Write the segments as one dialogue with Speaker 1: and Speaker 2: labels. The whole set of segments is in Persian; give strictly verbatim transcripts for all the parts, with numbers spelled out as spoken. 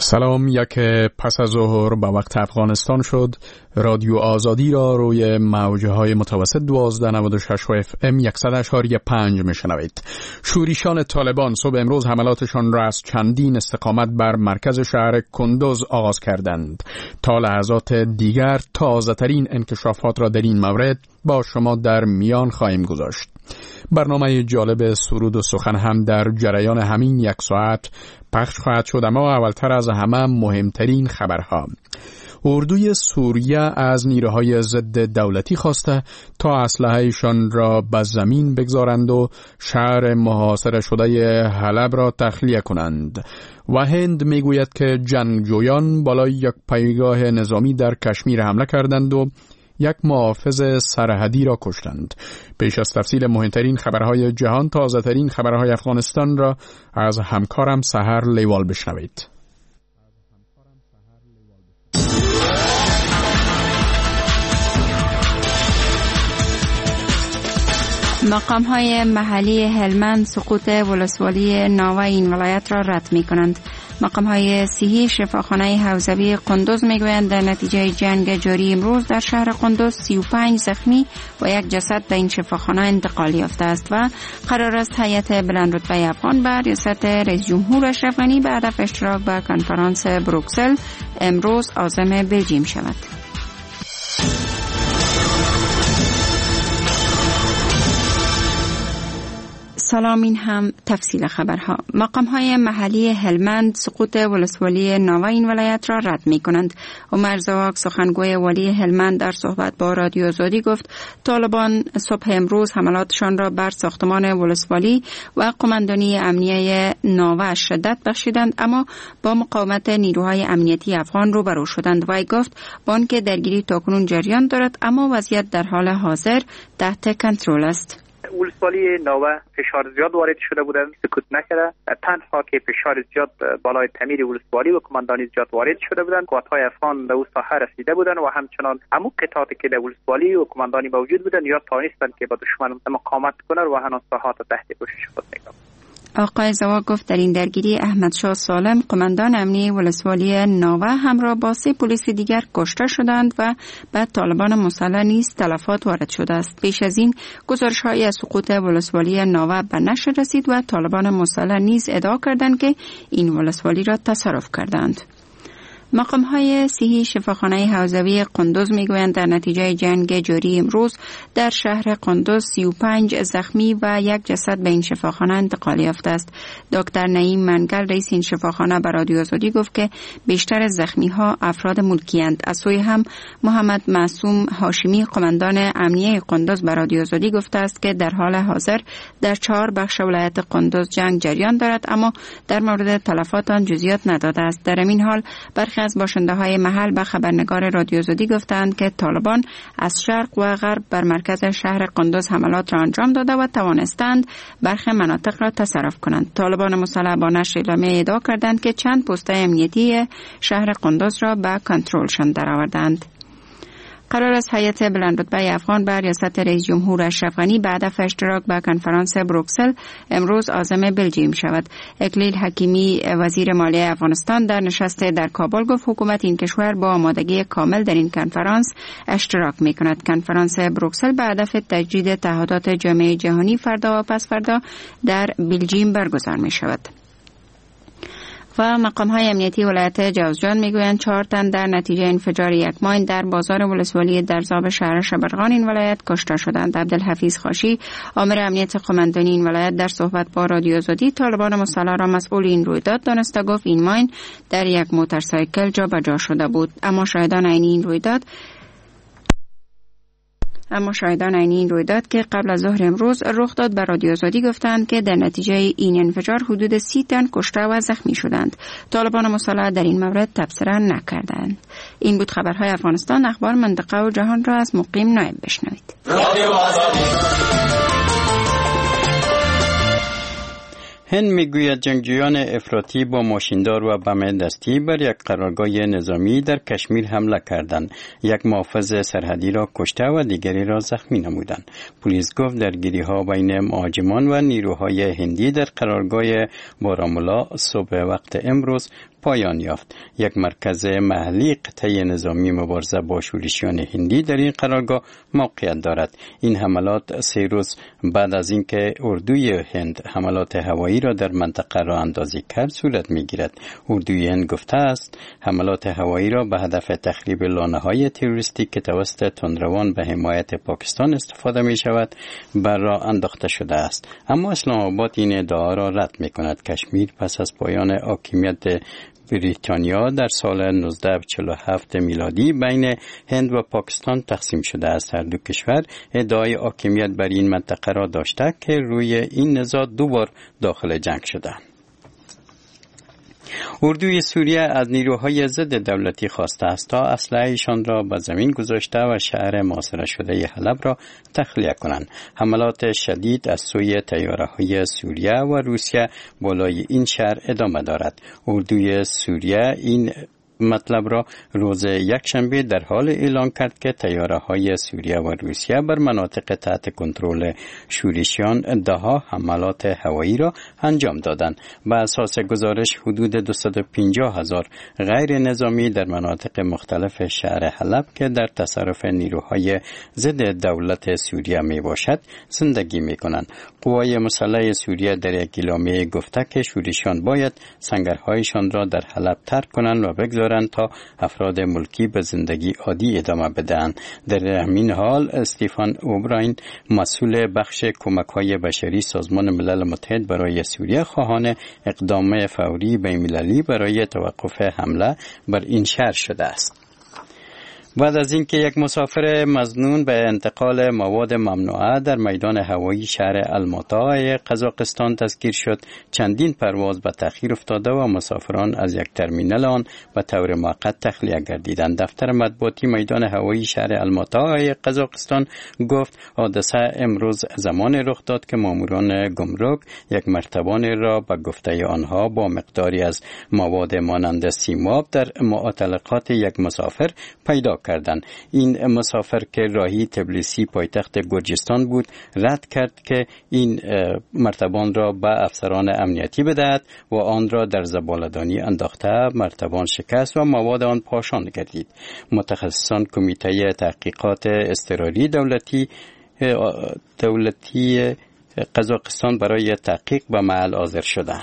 Speaker 1: سلام. یک پس از ظهر به وقت افغانستان شد. رادیو آزادی را روی موجه های متوسط دوازده نود و شش و اف ام صد و پنج میشنوید. شورشیان طالبان صبح امروز حملاتشان را از چندین استقامت بر مرکز شهر کندوز آغاز کردند. تا لحظات دیگر تازه ترین انکشافات را در این مورد با شما در میان خواهیم گذاشت. برنامه جالب سرود و سخن هم در جریان همین یک ساعت پخش خواهد شد، اما اولتر از همه مهمترین خبرها. اردوی سوریه از نیروهای ضد دولتی خواسته تا اسلحه‌شان را به زمین بگذارند و شهر محاصره شده حلب را تخلیه کنند. و هند میگوید که جنگجویان بالای یک پایگاه نظامی در کشمیر حمله کردند و یک محافظ سرحدی را کشتند. پیش از تفصیل مهمترین خبرهای جهان، تازه ترین خبرهای افغانستان را از همکارم سحر لیوال بشنوید.
Speaker 2: مقام‌های محلی هلمند سقوط ولسوالی ناوه این ولایت را رد می‌کنند. مقام‌های صحی شفاخانه حوزوی قندوز میگویند در نتیجه جنگ جاری امروز در شهر قندوز سی و پنج زخمی و یک جسد به این شفاخانه انتقال یافته است و قرار است هیئت بلندرتبه افغان بر ریاست رئیس جمهور اشرف غنی به هدف اشتراک به کنفرانس بروکسل امروز عازم بلژیم شود. سلام، این هم تفصیل خبرها. مقام‌های محلی هلمند سقوط ولسوالی ناوه این ولایت را رد می‌کنند. عمر زواک سخنگوی والی هلمند در صحبت با رادیو آزادی گفت طالبان صبح امروز حملاتشان را بر ساختمان ولسوالی و قماندانی امنیه ناوه شدت بخشیدند، اما با مقاومت نیروهای امنیتی افغان روبرو شدند. وی گفت بانک درگیری تاکنون جریان دارد، اما وضعیت در حال حاضر تحت کنترل است.
Speaker 3: ولسوالی ناوه فشار زیاد وارد شده بودند، سکوت نکرده. تنها که فشار زیاد بالای تعمیر ولسوالی و کماندانی زیاد وارد شده بودند، قوات‌های افغان به او ساحه رسیده بودند و همچنان همون قطعاتی که در ولسوالی و کماندانی موجود بودند یا توانستند که با دشمن مقاومت کنند و هنوز ساحات تحت پوشش خود نگاه.
Speaker 2: آقای زواک گفت در این درگیری احمد شاه سالم قماندان امنی ولسوالی ناوه همراه با سه پلیس دیگر کشته شدند و به طالبان مسلح نیز تلفات وارد شده است. پیش از این گزارش‌هایی از سقوط ولسوالی ناوه به نشر رسید و طالبان مسلح نیز ادعا کردند که این ولسوالی را تصرف کردند. مقام‌های صحی شفاخانه حوزوی قندوز میگویند در نتیجه جنگ جاری امروز در شهر قندوز سی و پنج زخمی و یک جسد به این شفاخانه انتقال یافته است. دکتر نعیم منگل رئیس این شفاخانه به رادیو آزادی گفت که بیشتر زخمی‌ها افراد ملکی‌اند. از سوی هم محمد معصوم هاشمی قماندان امنیه قندوز به رادیو آزادی گفته است که در حال حاضر در چهار بخش ولایت قندوز جنگ جریان دارد، اما در مورد تلفات آن جزئیات نداده است. در این حال برخی از باشنده‌های محل به خبرنگار رادیو آزادی گفتند که طالبان از شرق و غرب بر مرکز شهر قندوز حملات را انجام داده و توانستند برخی مناطق را تصرف کنند. طالبان مسلح با نشر اعلامیه ادعا کردند که چند پست امنیتی شهر قندوز را به کنترلشان درآوردند. قرار است هیئت بلندرتبه افغان بر ریاست رئیس جمهور اشرف غنی به هدف اشتراک به کنفرانس بروکسل امروز عازم بلژیم شود. اکلیل حکیمی وزیر مالیه افغانستان در نشست در کابل گفت حکومت این کشور با آمادگی کامل در این کنفرانس اشتراک می‌کند. کنفرانس بروکسل به هدف تجدید تعهدات جامعه جهانی فردا و پس فردا در بلژیم برگزار می‌شود. و مقام‌های امنیتی ولایت جوزجان میگویند چهار تن در نتیجه انفجار یک ماین در بازار ولسوالی درزاب شهر شبرغان این ولایت کشته شدند. عبدالحفیظ خاشی آمر امنیت قماندانی این ولایت در صحبت با رادیو آزادی طالبان مسلح را مسئول این رویداد دانسته گفت این ماین در یک موتورسایکل جابجا شده بود، اما شاهدان عینی این رویداد اما شاهدان عینی این رویداد که قبل از ظهر امروز رخ داد به رادیو آزادی گفتند که در نتیجه این انفجار حدود سی تن کشته و زخمی شدند. طالبان مسلح در این مورد تبصره نکردند. این بود خبرهای افغانستان. اخبار منطقه و جهان را از مقیم نایب بشنوید. رادیو آزادی.
Speaker 4: هند میگوید جنگجویان افراطی با ماشیندار و بم دستی بر یک قرارگاه نظامی در کشمیر حمله کردند. یک محافظ سرحدی را کشته و دیگری را زخمی نمودند. پلیس گفت درگیری‌ها بین مهاجمان و نیروهای هندی در قرارگاه بارامولا صبح وقت امروز پایان یافت. یک مرکز محلی قطعه نظامی مبارزه با شورشیان هندی در این قرارگاه موقعیت دارد. این حملات سه روز بعد از اینکه اردوی هند حملات هوایی را در منطقه را اندازی کرد صورت می‌گیرد. اردوی هند گفته است حملات هوایی را به هدف تخریب لانه‌های تروریستی که توسط تندروان به حمایت پاکستان استفاده می‌شود بر راه انداخته شده است. اما اسلام آباد این ادعا را رد می‌کند. کشمیر پس از پایان حاکمیت بریتانیا در سال نوزده چهل و هفت میلادی بین هند و پاکستان تقسیم شده است. هر دو کشور ادعای حاکمیت بر این منطقه را داشته که روی این نزاع دو بار داخل جنگ شدند. اردوی سوریه از نیروهای ضد دولتی خواسته است تا اسلحه‌شان را به زمین گذاشته و شهر محاصره شده حلب را تخلیه کنند. حملات شدید از سوی طیاره‌های سوریه و روسیه بالای این شهر ادامه دارد. اردوی سوریه این مطلب را روز یکشنبه در حال اعلان کرد که طیاره‌های سوریه و روسیه بر مناطق تحت کنترل شورشیان ده‌ها حملات هوایی را انجام دادند. بر اساس گزارش حدود دویست و پنجاه هزار غیر نظامی در مناطق مختلف شهر حلب که در تصرف نیروهای ضد دولت سوریه می باشد زندگی می کنند. قوای مسلح سوریه در یک اعلامیه گفته که شورشیان باید سنگرهایشان را در حلب ترک کنند و بگذارند تا افراد ملکی به زندگی عادی ادامه بدهند. در همین حال استیفان اوبراین مسئول بخش کمک‌های بشری سازمان ملل متحد برای سوریه خواهان اقدام فوری بین‌المللی برای توقف حمله بر این شهر شده است. بعد از اینکه یک مسافر مظنون به انتقال مواد ممنوعه در میدان هوایی شهر الماتای قزاقستان دستگیر شد، چندین پرواز به تأخیر افتاده و مسافران از یک ترمینال آن به طور موقت تخلیه گردیدند. دفتر مطبوعاتی میدان هوایی شهر الماتای قزاقستان گفت حادثه امروز زمان رخ داد که ماموران گمرک یک مرتبان را به گفته آنها با مقداری از مواد مانند سیماب در معتلقات یک مسافر پیدا کردند. این مسافر که راهی تبلیسی پایتخت گرجستان بود رد کرد که این مرتبان را به افسران امنیتی بدهد و آن را در زباله‌دانی انداخته. مرتبان شکست و مواد آن پاشان گردید. متخصصان کمیته تحقیقات اضطراری دولتی دولتی قزاقستان برای تحقیق به محل حاضر شدند.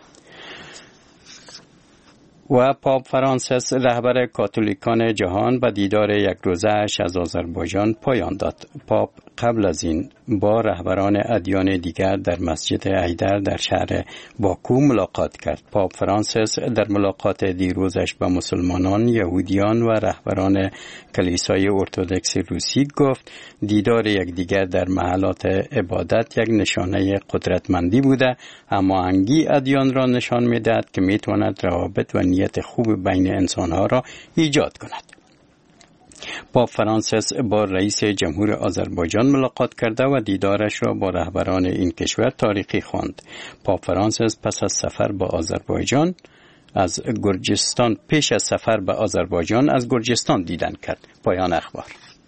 Speaker 4: و پاپ فرانسیس رهبر کاتولیکان جهان به دیدار یک روزه‌اش از آذربایجان پایان داد. پاپ قبل از این با رهبران ادیان دیگر در مسجد حیدر در شهر باکو ملاقات کرد. پاپ فرانسیس در ملاقات دیروزش با مسلمانان، یهودیان و رهبران کلیسای ارتدوکس روسی گفت دیدار یکدیگر در محلات عبادت یک نشانه قدرتمندی بوده، اما هماهنگی ادیان را نشان می‌دهد که می‌تواند روابط و نیت خوب بین انسان‌ها را ایجاد کند. پاپ فرانسیس با رئیس جمهور آذربایجان ملاقات کرده و دیدارش را با رهبران این کشور تاریخی خواند. پاپ فرانسیس پس از سفر به آذربایجان از گرجستان پیش از سفر به آذربایجان از گرجستان دیدن کرد. پایان اخبار.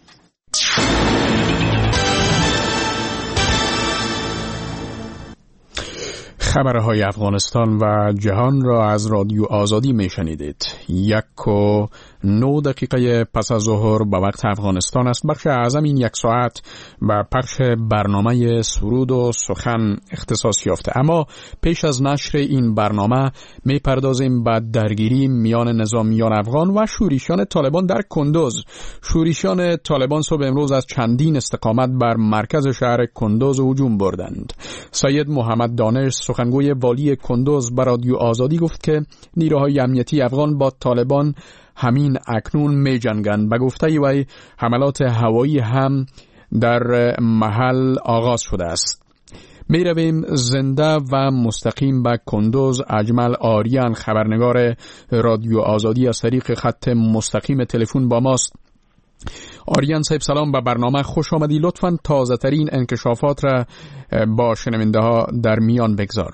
Speaker 1: خبرهای افغانستان و جهان را از رادیو آزادی می شنیدید. یک و نو دقیقه پس از ظهر به وقت افغانستان است. بخش اعظم این یک ساعت به پخش برنامه سرود و سخن اختصاص یافته. اما پیش از نشر این برنامه می پردازیم به درگیری میان نظامیان افغان و شورشیان طالبان در کندوز. شورشیان طالبان صبح امروز از چندین استقامت بر مرکز شهر کندوز هجوم بردند. سید محمد دانش سخنگوی والی کندوز به رادیو آزادی گفت که نیروهای امنیتی افغان با طالبان همین اکنون می جنگند. به گفته وی حملات هوایی هم در محل آغاز شده است. می رویم زنده و مستقیم به کندوز. اجمل آریان خبرنگار رادیو آزادی از طریق خط مستقیم تلفن با ماست. آریان صاحب سلام، به برنامه خوش آمدی. لطفاً تازه ترین انکشافات را با شنونده ها در میان بگذار.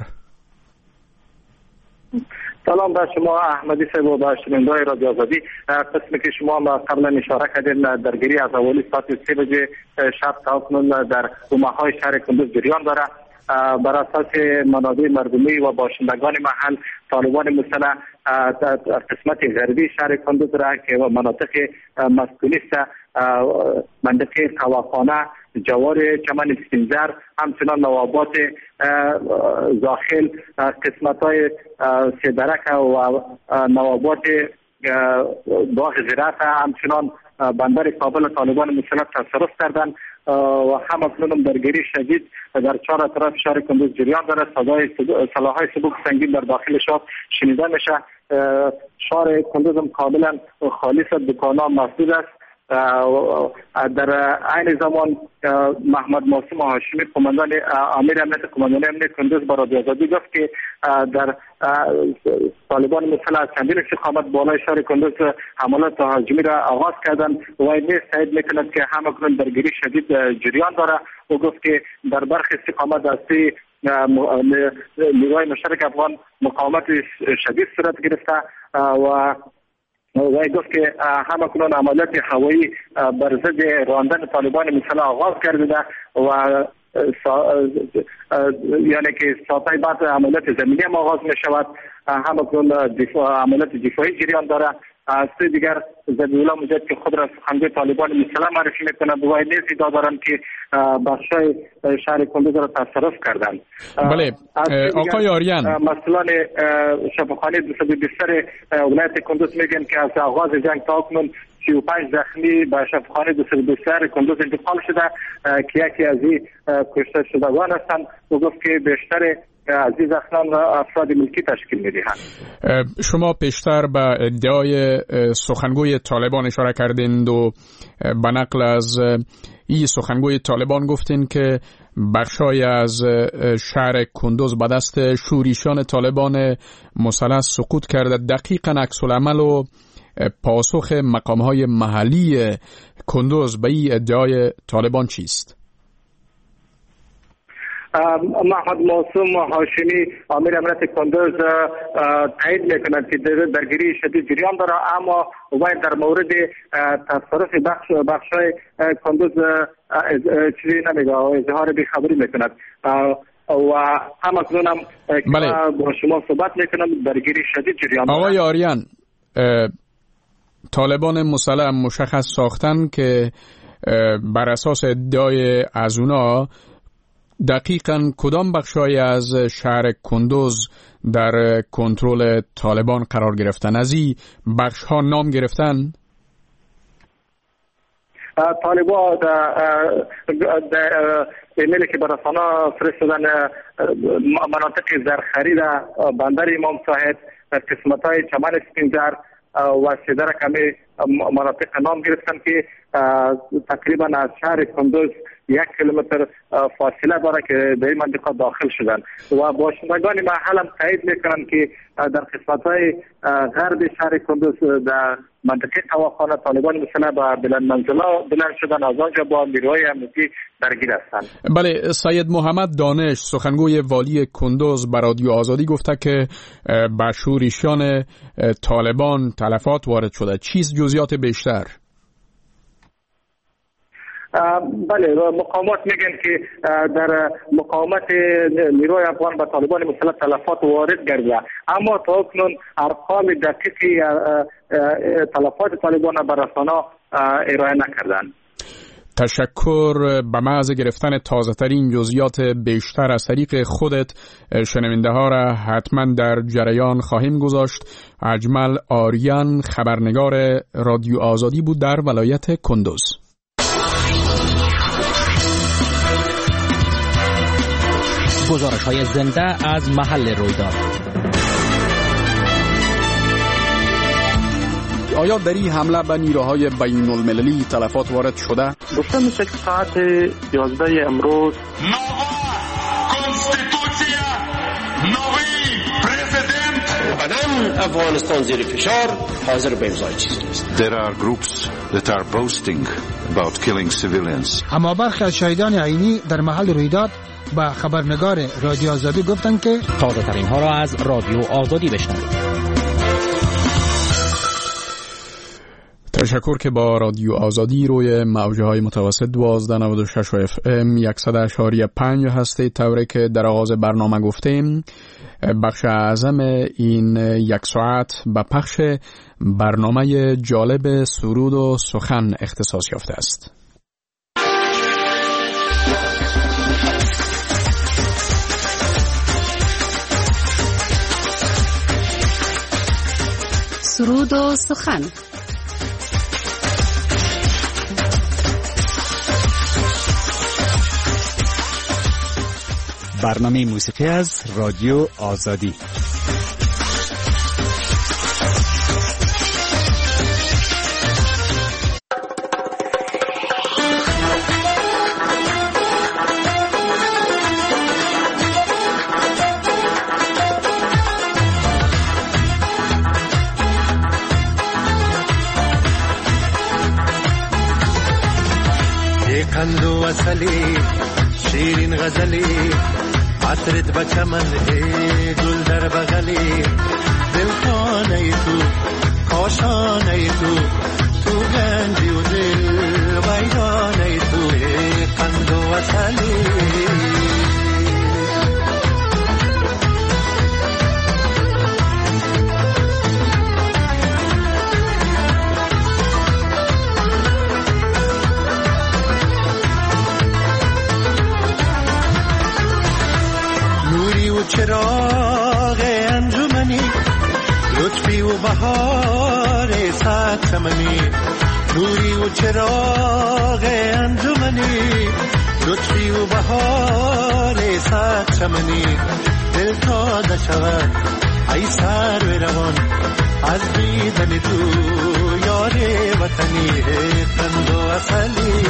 Speaker 5: سلام به شما احمدی صاحب و به شنونده های رادیو آزادی. قسمی که شما قبلا اشاره کردین درگیری از اولی ساعت سه بجه شب تا اکنون در کومه‌های شهر کندوز جریان داره. بر اساس منابع مردمی و باشندگان محل طالبان مسلح قسمت غربی شهر کندوز را که مناطق مسکونی است، منطقه قواخانه، جوار چمن سپینزر، همچنان نوابات زاخل، قسمت های سیدرک و نوابات باغ زراعت، همچنان بندر کابل طالبان مسلح تصرف کردند و هم اکنون درگیری شدید در چهار اطراف شهر کندوز جریان دارد. صدای سلاح‌های سبک سنگین در داخل شهر شنیده میشه. شهر کندوز هم کاملا خالی است، دکان‌ها مسدود است. در عین زمان محمد معصوم هاشمی قماندان امیر امنیت قماندان امنیت کندوز با رادیو آزادی گفت که در طالبان مسلح از چندین استقامت بالای شهر کندوز حملات تهاجمی را آغاز کردند و این تایید میکند که همکنون درگیری شدید جریان دارد. او گفت که در برخی استقامت دسته نیروهای مشترک افغان مقاومت شدید صورت گرفته و وی گفت که همکنون عملیات هوایی بر ضد راندن طالبان مسلح آغاز کرده و یعنی که ساعتهای بعد عملیات زمینی هم آغاز می شود. همکنون عملیات دفاعی جریان دارد. از سوی دیگر ذبیح الله مجاهد که خود را سخنگوی طالبان مسلح معرفی میکنند و نیز ادعا دارند که بخشای شهر کندوز را تصرف کردند.
Speaker 1: بله آقای آریان،
Speaker 5: مسئولان شفاخانه دو صد و بیست ولایت کندوز میگن که از آغاز جنگ تا اکنون سی و پنج زخمی به شفاخانه دو صد و بیست کندوز انتقال شده که یکی از این کشته شدگان هستند. و گفت که بیشتر عزیز اخنان را افراد ملکی تشکیل می‌دهند.
Speaker 1: شما پیشتر به ادعای سخنگوی طالبان اشاره کردند و به نقل از این سخنگوی طالبان گفتین که بخشای از شهر کندوز به دست شوریشان طالبان مسلح سقوط کرده. دقیقاً عکس العمل و پاسخ مقام‌های محلی کندوز به این ادعای طالبان چیست؟
Speaker 5: محمد معصوم هاشمی امیر امنیت کندوز تایید میکند که درگیری شدید جریان دارد، اما وی در مورد تصرف بخش بخشای کندوز چیزی نمیگه و اظهار بیخبری میکند و هم اکنون هم با شما صحبت میکنم درگیری شدید جریان دارد.
Speaker 1: آقای آریان، طالبان مسلح مشخص ساختن که بر اساس ادعای از اونا دقیقاً کدام بخشای از شهر کندوز در کنترل طالبان قرار گرفتن؟ از این بخش ها نام گرفتن؟
Speaker 5: طالبان در ایمیلی که به رسانه فرستادن مناطق زرخرید بندر امام صاحب، قسمت های چمن سپینزر و سیدرک همه مناطق نام گرفتن که تقریبا از شهر کندوز یک کیلومتر فاصله داره که به این منطقه داخل شدن و باشندگان محل هم تایید میکنن که در قسمت‌های غرب شهر کندوز در منطقه قواخانه طالبان مسلح به بلند منزلا بلند شدن، از آنجا با نیروهای امنیتی درگیر هستند.
Speaker 1: بله، سید محمد دانش سخنگوی والی کندوز به رادیو آزادی گفته که به شورشیان طالبان تلفات وارد شده. چیز جزئیات بیشتر؟
Speaker 5: بله، مقامات میگن که در مقاومت نیروی افغان به طالبان مسلح تلفات وارد گردیده، اما تا اکنون ارقام دقیقی تلفات طالبان به رسانه ارائه نکردند.
Speaker 1: تشکر. به محض گرفتن تازه ترین جزئیات بیشتر از طریق خودت شنونده ها را حتما در جریان خواهیم گذاشت. اجمل آریان خبرنگار رادیو آزادی بود در ولایت کندوز.
Speaker 6: گزارش‌های زنده از محل رویداد.
Speaker 1: آیا در این حمله به نیروهای بین المللی تلفات وارد شده؟
Speaker 5: گفته میشه که ساعت یازده امروز
Speaker 7: افغانستان زیر فشار حاضر به امضای چیزی است.
Speaker 8: There are groups that are boasting about killing civilians.
Speaker 9: اما برخی از شاهدان عینی در محل رویداد با خبرنگار رادیو آزادی گفتند که
Speaker 6: تازه ترین ها را از رادیو آزادی بشنوید.
Speaker 1: تشکر که با رادیو آزادی روی موجه های متوسط دوازده نود و شش و اف ام صد و پنج هستید. طوری که در آغاز برنامه گفتیم بخش اعظم این یک ساعت به پخش برنامه جالب سرود و سخن اختصاص یافته است.
Speaker 2: سرود و سخن.
Speaker 10: برنامه موسیقی از رادیو آزادی.
Speaker 11: قند و وصلی شیرین غزلی عطرت بچمن گل در بغلی دل خانه تو کاشانه تو تو گنجی و دل ویرانه تو قند و وصلی چراغ انجمنی لطفی و بهار صد چمنی نوری و چراغ انجمنی لطفی و بهار صد چمنی دل تازه شود ای سر و روان از دیدن تو یار وطنی قند و عسلی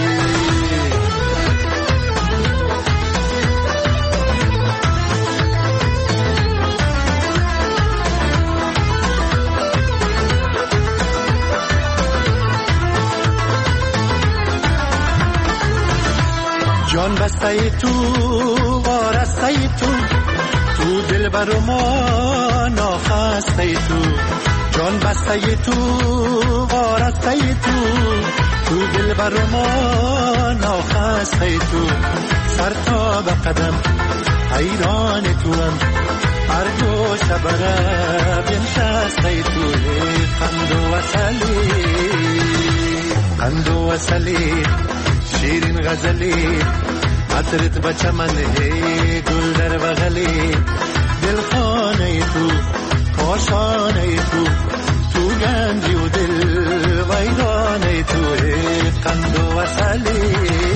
Speaker 11: جان بسته تو وارسته تو تو دل بر ما ناخسته تو جان بسته تو وارسته تو تو دل بر ما ناخسته تو سر تا به قدم حیران تو هم هر گوش بره بنشسته تو قند و وصلی قند و وصلی شیرین غزلی عطرت بچمن گل در بغلی دل خانه تو کاشانه تو تو گنجی و دل ویرانه تو قند و وصلی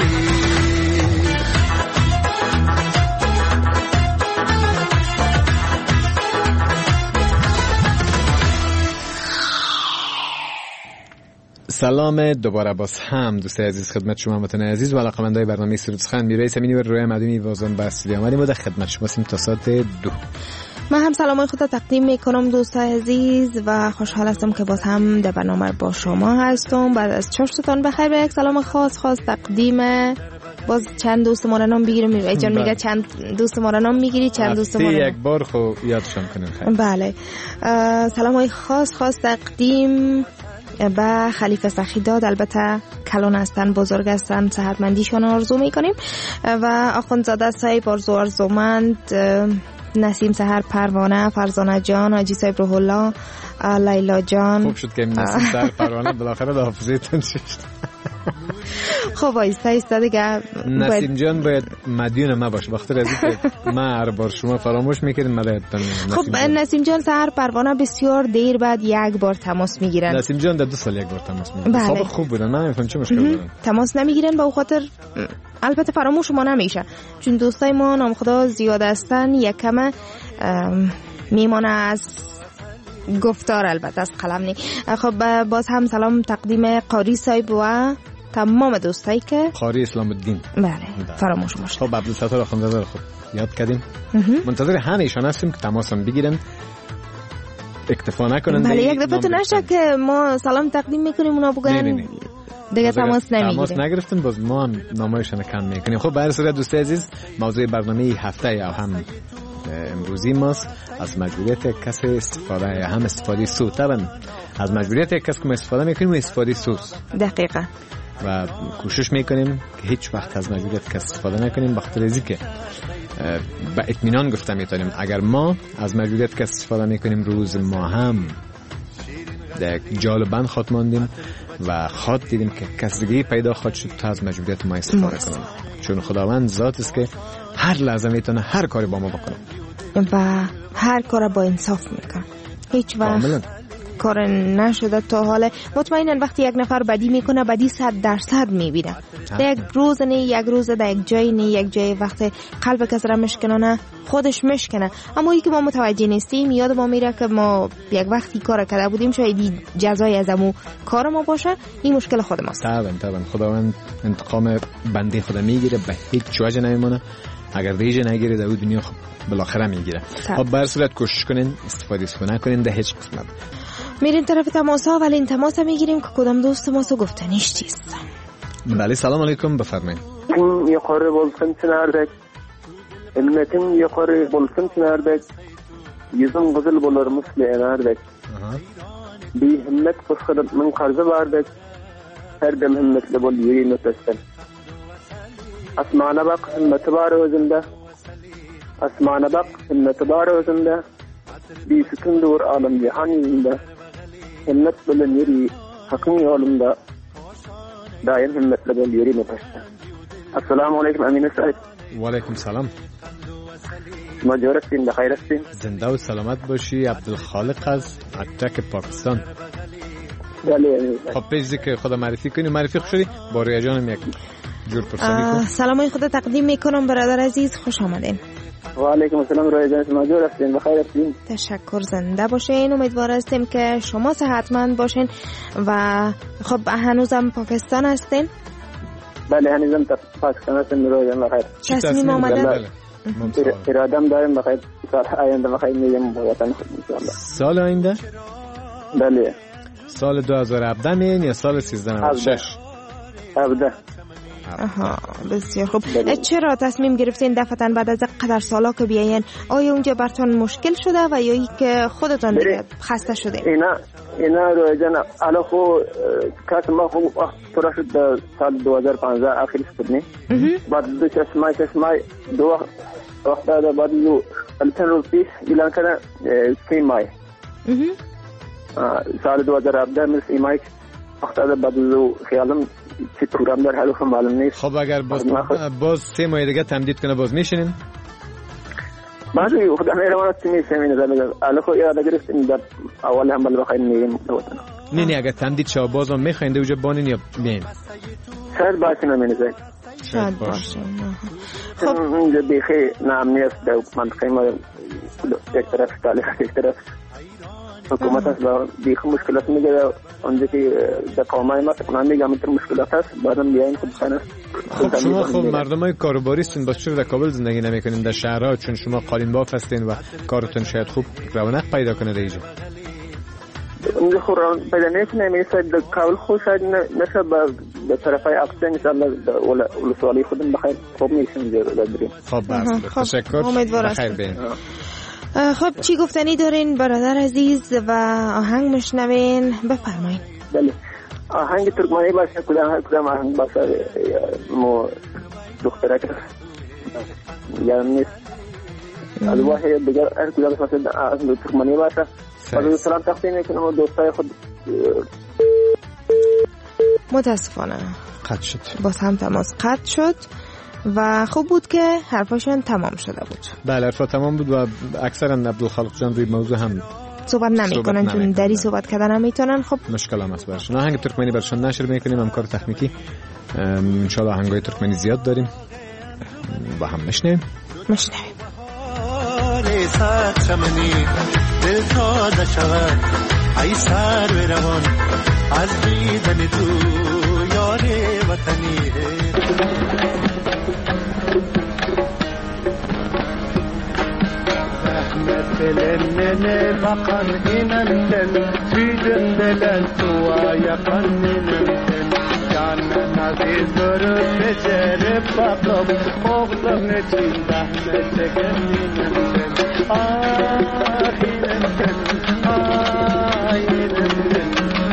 Speaker 12: سلام دوباره باز هم دوست عزیز خدمت شما هموطن عزیز و علاقه‌مندای برنامه سرود سخن میرای سمینی و روی مدنی وازم به استودیو آمدیم و در خدمت شما هستیم تا ساعت دو.
Speaker 13: من هم سلامای خود تقدیم میکنم دوستای عزیز و خوشحال هستم که باز هم در برنامه با شما هستم. بعد از چاشتتان بخیر به یک سلام خاص خاص تقدیم باز چند دوست ما را نام بگیریم. میرای جان میگه چند دوست ما را نام میگیری چند دوست ما را
Speaker 12: یک بار خو یادشون کنیم خیر.
Speaker 13: بله سلامای خاص خاص تقدیم با خلیفه سخیداد، البته کلان هستن بزرگ هستن صحتمندیشان آرزو میکنیم و آخوندزاده صاحب آرزو آرزومند، نسیم سحر پروانه، فرزانه جان، حاجی صاحب روح الله، لیلا جان.
Speaker 12: خوب شد که نسیم سحر پروانه بالاخره به حافظه‌تون شد.
Speaker 13: خب ایستا ایستا دیگه
Speaker 12: نسیم جان باید مدیون ما باشه بخاطر از اینکه ما هر بار شما فراموش میکردیم مدیونتون.
Speaker 13: خب نسیم جان سحر پروانه بسیار دیر بعد یک بار تماس میگیرن.
Speaker 12: نسیم جان در دو سال یک بار تماس میگیرن. خواب خوب بودن، من نمیفهمم چه مشکلی دارن.
Speaker 13: تماس نمیگیرن به خاطر البته فراموش ما نمیشه چون دوستای ما نام خدا زیاد هستن، یکم میمونه از گفتار البته از قلم نی. خب باز هم سلام تقدیم قاری صاحب و تمام دوستایی که
Speaker 12: قاری اسلام الدین.
Speaker 13: بله فراموش ماشه.
Speaker 12: خب عبدالستار آخوندزاده خب یاد کردیم، منتظر همه ایشان هستیم که تماسم بگیرن، اکتفا نکنن.
Speaker 13: بله یک دفعه تو نشه که ما سلام تقدیم میکنیم اونا بگن دیگه تماس نمیگیریم.
Speaker 12: تماس نگرفتن باز ما هم نامایشان کم میکنیم. خب به هر صورت دوست عزیز موضوع برنامه هفته یا هم امروزی ماست از مجبوریت کسی استفاده یا هم استفاده سو. طبعا از مجبوریت کسی که ما استفاده میکنیم و استفاده سوز
Speaker 13: دقیقا
Speaker 12: و کوشش میکنیم که هیچ وقت از مجبوریت کسی استفاده نکنیم، بخاطر ازی که با اطمینان گفته میتونیم اگر ما از مجبوریت کسی استفاده میکنیم روز ما هم در جال بند خود ماندیم و خود دیدیم که کسی دیگه پیدا خود شد تا از مجبوریت ما استفاده کنیم، چون خداوند ذات است که هر لحظه میتونه هر کاری با ما بکنه
Speaker 13: و هر کار با انصاف میکنه. هیچ وقت کار نشده تا حالا. مطمئنا وقتی یک نفر بدی میکنه بدی صد درصد میبینه. در یک روز نه یک روز در یک جای نه یک جای وقت قلب کسی را مشکنه خودش مشکنه. اما ای که ما متوجه نیستیم یاد ما میره که ما یک وقتی کار کرده بودیم شاید جزای از امو کار ما باشه. این مشکل خود ماست.
Speaker 12: طبعا طبعا خداوند انتقام بنده خود میگیره، به هیچ وجه نمیمونه. اگر دیجه نگیره در دنیا خب بالاخره میگیره. خب بر صورت کوشش کنین استفاده نکنین در هیچ قسمت.
Speaker 13: میریم طرف تماس ها، ولی این تماس میگیریم که کدام دوست ما سو گفتنیش چیست.
Speaker 12: بله سلام علیکم بفرمایید.
Speaker 14: yuqori bo'lsin chinardek ilmetim yuqori bo'lsin chinardek yuzim qizil bo'lar misli enardek bihimmat qisqirib min qarzi bardek har dam himmatli bo'l yuring o'tasdan asmana baq himmati bor o'zimda asmana baq himmati bor o'zimda bisikin dur alam jahon yuzimda himmat bilan yuri haqqing yo'limda daim himmatli bo'l yuring o'tasdan. السلام علیکم امین سعید.
Speaker 12: و علیکم سلام.
Speaker 14: مجبور هستین بخیر هستین؟
Speaker 12: زنده و سلامت باشی. عبدالخالق از اتک پاکستان.
Speaker 14: بله.
Speaker 12: خب پیشی که خدا معرفی کنی معرفی خوش شدی با رویا جانم یک جور پرسانی کن.
Speaker 13: سلامای خدا تقدیم میکنم برادر عزیز، خوش آمدین.
Speaker 14: و علیکم السلام رویا جان، مجبور هستین بخیر هستین؟
Speaker 13: تشکر، زنده باشین. امیدوار هستیم که شما صحتمند باشین و خب هنوزم پاکستان هستین؟
Speaker 14: بله هنوزم تا پاکستان هستم. رویا جان بخیر.
Speaker 13: تصمیم آمدن؟
Speaker 14: ارادم دارم بخیر سال آینده بخیر میگم با وطن خود انشاءالله.
Speaker 12: سال آینده؟
Speaker 14: بله.
Speaker 12: سال دو هزار و هفده میین یا سال سیزده نود و شش؟
Speaker 14: هفده.
Speaker 13: آها بسیار خوب. چرا تصمیم گرفتین دفعتاً بعد از قدر سالا که بیاین؟ آیا اونجا براتون مشکل شده و یا ای که خودتون دیگه خسته شدین؟
Speaker 14: اینا اینا رو جنا الان خو کاس ما خو پورا شد سال دو هزار و پانزده آخر سپدنی بعد دو شش ماه شش ماه دو وقت بعد بعد دو الفين روپیس اعلان کردن سی ماه سال دو هزار و هفده من سی ماه وقت بعد دو خیالم چی پروگرام داره حالا معلوم نیست.
Speaker 12: خب اگر باز باز سه ماه دیگه تمدید کنه باز میشینین؟
Speaker 14: بعضی خود همه روانات میشه می نظر الان خو یاد گرفتیم در اول هم بل بخیر میگیم دوتن.
Speaker 12: نه نه اگر تمدید شو بازم میخواین اونجا بانین یا بین؟
Speaker 14: شاید باشه نمی‌نظر.
Speaker 13: شاید باشه.
Speaker 14: خب اینجا بیخی نامنیت در منطقه ما یک طرف تالیخ یک طرف حکومت است و بیخی مشکلات میگه اونجا که در قومای ما تقنان میگم اینطور مشکلات هست بعدم بیاین خب خانه.
Speaker 12: خب شما خب مردم های کاروباری هستین باز چرا در کابل زندگی نمیکنین در شهرها؟ چون شما قالین باف هستین و کارتون شاید خوب رونق پیدا کنه در اینجا.
Speaker 14: اونجا خب رونق پیدا نکنه میشه در کابل خود شاید نشه به طرفای اقصی انشاءالله ولسوالی خودم بخیر خوب میشه اینجا بریم.
Speaker 12: خب بس تشکر بخیر بین.
Speaker 13: خب چی گفتنی دارین برادر عزیز و آهنگ مشنوین بفرمایید.
Speaker 14: بله آهنگ ترکمانی باشه کدام کدام آهنگ باشه مو دختره که یعنی نیست الواحد دیگر هر کدام باشه آهنگ ترکمانی باشه بعد سلام تقدیم میکنم دوستای خود.
Speaker 13: متاسفانه
Speaker 12: قطع شد
Speaker 13: باز هم تماس قطع شد و خوب بود که حرفاشون تمام شده بود.
Speaker 12: بله حرفا تمام بود و اکثرا عبدالخالق جان روی موضوع هم
Speaker 13: صحبت نمیکنن چون دری صحبت کردن نمیتونن. خب
Speaker 12: مشکل هم هست برشون. آهنگ ترکمنی برشون نشر میکنیم همکار تکنیکی انشالله آهنگای ترکمنی زیاد داریم با هم مشنیم
Speaker 13: مشنیم
Speaker 11: دل تازه شود ای سر و روان از دیدن تو یار وطنی دلنن بقر اینن في دلن تو یا قنن جان نادی زور بجره بابا oğlum için zahmet çekenin ahinin ahinin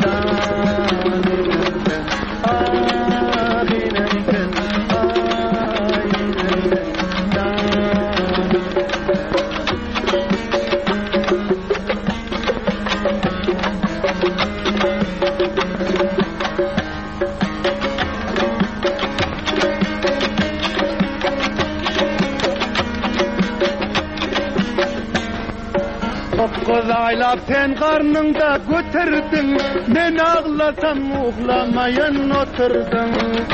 Speaker 11: Kozayla pen karnında götürdün, ben ağlasam uğlamayan oturdun.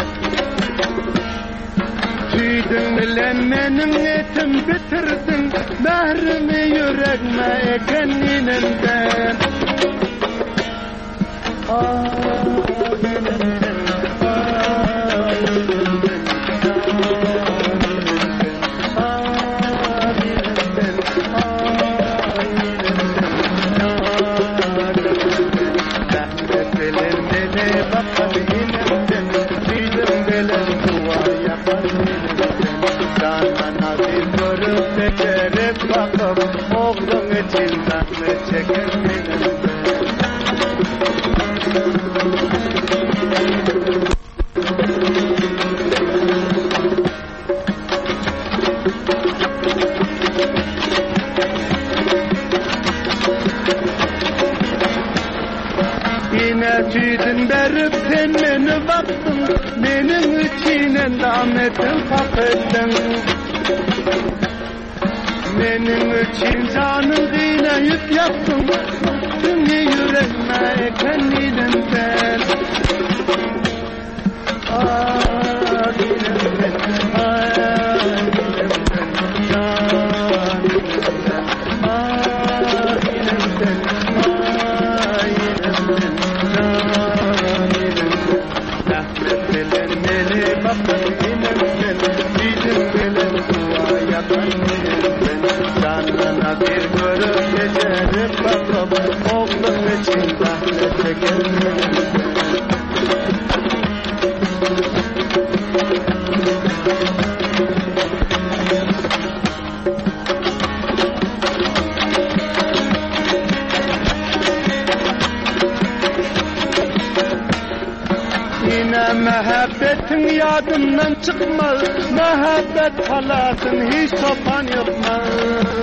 Speaker 11: Tüydün bilen benim etim bitirdin, mehrimi yüreğime ekenininden. Oğlum için zahmet çekenin Yine tüydün berip sen beni baktın, benim için endametin fakettin. Benim için canım dinayıp yaptın, seni yüreğime kendinden sen. Ah dilim ben, ah dilim ben, ah dilim ben, ah dilim ben, ah dilim ben, ah dilim ben. Rahmet bilen beni bakın dilim ben, bizim bilen dua yapan dilim ben. Canına bir görüp geçerim bakalım, oğlum için zahmet çekerim. Yine muhabbetin yadımdan çıkmaz, muhabbet kalasın hiç sopan yapmaz.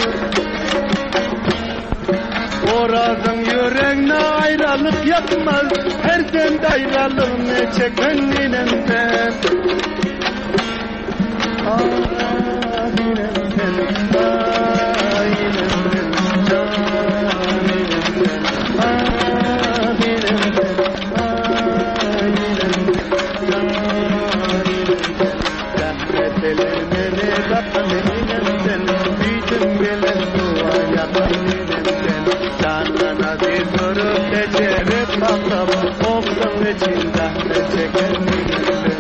Speaker 11: Orazın yüreğine ayrılık yapmaz, her sen de ayrılığını çekeninden. Ah yine sen, ah yine sen, canım sen, ah yine sen, ah yine sen, ah yine sen. Rahmet eyleme bakın yine sen, bizim bilen dua yapan yine sen. Canına bir durup geçerip bakalım, oğlum için zahmet çeken yine sen.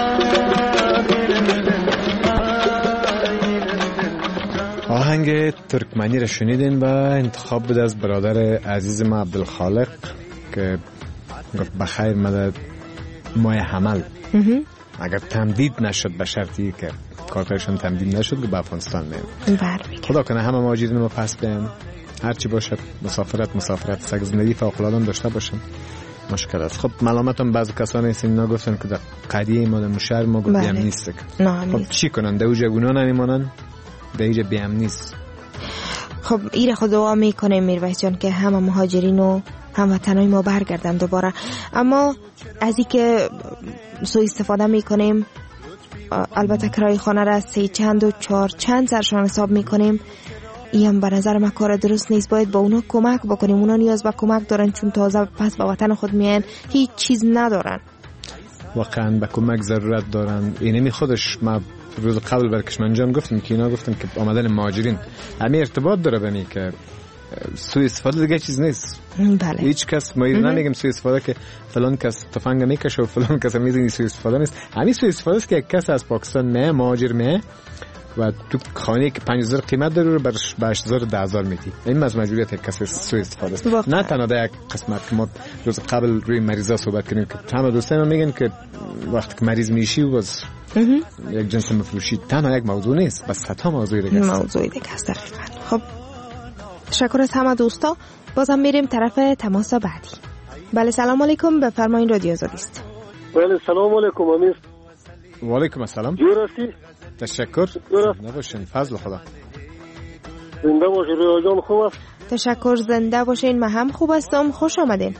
Speaker 12: آهنگ ترکمنی را شنیدین و انتخاب بود از برادر عزیز ما عبدالخالق که گفت بخیر مدد ماه حمل اگر تمدید نشد به شرطی که کارتایشون تمدید نشد که به افغانستان میم. خدا کنه همه مهاجرین ما پس بیم، هرچی باشد مسافرت مسافرت سگ زندگی فوق‌العاده داشته باشن مشکل است. خب ملامتم بعضی کسان هستن اینا گفتن که در قریه ما در شهر ما گفت بیم نیست. خب چی کنن؟ دوجه گناه نمیمونن؟ دیگه بیم نیست.
Speaker 13: خب ایره خود دعا میکنه میرویس جان که همه مهاجرین و هموطنای ما برگردن دوباره. اما از این که سوء استفاده میکنیم، البته کرای خانه را سه چند و چهار چند سرشان حساب میکنیم، این به نظر من کار درست نیست. باید با اونا کمک بکنیم. اونا نیاز به کمک دارن چون تازه پس به وطن خود میان، هیچ چیز ندارن.
Speaker 12: واقعا به کمک ضرورت دارن. اینمی خودش ما روز قبل برکشمن جان گفتیم که اینا گفتن که آمدن مهاجرین همین ارتباط داره بنی که سوء استفاده دیگه چیز نیست.
Speaker 13: بله.
Speaker 12: هیچ کس ما نمیگیم سوء استفاده که فلان کس تفنگ میکشه و فلان کس میدونی سوء استفاده نیست. همین سوء استفاده است که یک کس از پاکستان میه مهاجر میه و تو خانه که پنج هزار قیمت داره رو برش به هشت هزار ده هزار میدی. این از مجبوریت یک کسی سوء استفاده است. نه تنها در یک قسمت که ما روز قبل روی مریضا صحبت کردیم که تمام دوستان میگن که وقتی که مریض میشی و از یک جنس مفروشی تنها یک موضوع نیست، بس صدها موضوع دیگه است.
Speaker 13: موضوع دیگه است دقیقاً. خب تشکر از همه دوستا. بازم میریم طرف تماس بعدی. بله سلام علیکم، بفرمایید رادیو آزادی است.
Speaker 15: بله سلام علیکم امیر.
Speaker 12: و علیکم السلام.
Speaker 15: جورسی.
Speaker 12: تشکر. نباشین فضل خدا.
Speaker 15: زنده باشین رویا جان، خوب است؟
Speaker 13: تشکر، زنده باشین. من هم خوب هستم. خوش آمدین.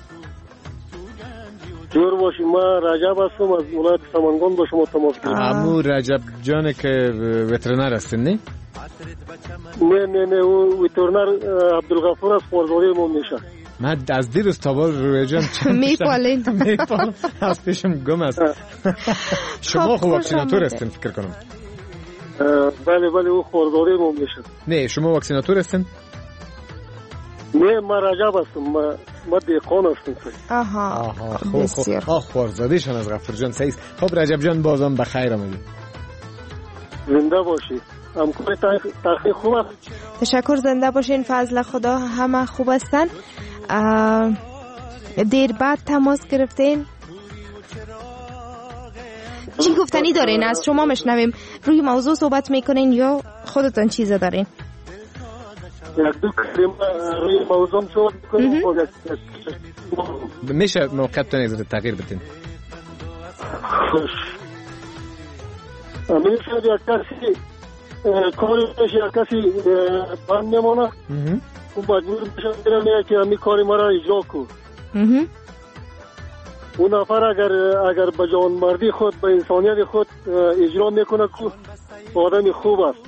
Speaker 15: جور باشین. من رجب هستم از ولایت سمنگان با شما تماس گرفتم.
Speaker 12: عمو رجب جان که وترنر هستین نه؟
Speaker 15: نه نه نه او وترنر عبدالغفور از خوارزاده ما میشه.
Speaker 12: من از دیر استوار روی جان
Speaker 13: میپالین
Speaker 12: میپالم از پیشم گم است. شما خوب واکسیناتور هستین فکر کنم.
Speaker 15: بله بله او خوارزاده ما میشه.
Speaker 12: نه شما واکسیناتور هستین؟
Speaker 15: نه من رجب هستم. من ما دیقان هستم.
Speaker 13: آها
Speaker 12: آها خوب خوب. آه خوارزاده شان از غفور جان صحیح. خب رجب جان بازم بخیر آمدید.
Speaker 15: زنده باشی. همکار تحقیق خوب است.
Speaker 13: تشکر، زنده باشین. فضل خدا همه خوب هستن. دیر بعد تماس گرفتین. چی گفتنی دارین؟ از شما مشنویم. روی موضوع صحبت میکنین یا خودتون چیزا دارین؟
Speaker 15: یک دو کلمه روی موضوع صحبت میکنین.
Speaker 12: میشه موقعتون از تغییر بدین؟
Speaker 15: خوش. میشه یک کسی کاری میشه یک کسی بند نمانه و مجبور میشه برم که همی کاری مرا اجرا کن. اون نفر اگر اگر به جوانمردی خود به انسانیت خود اجرا میکنه که آدم خوب است.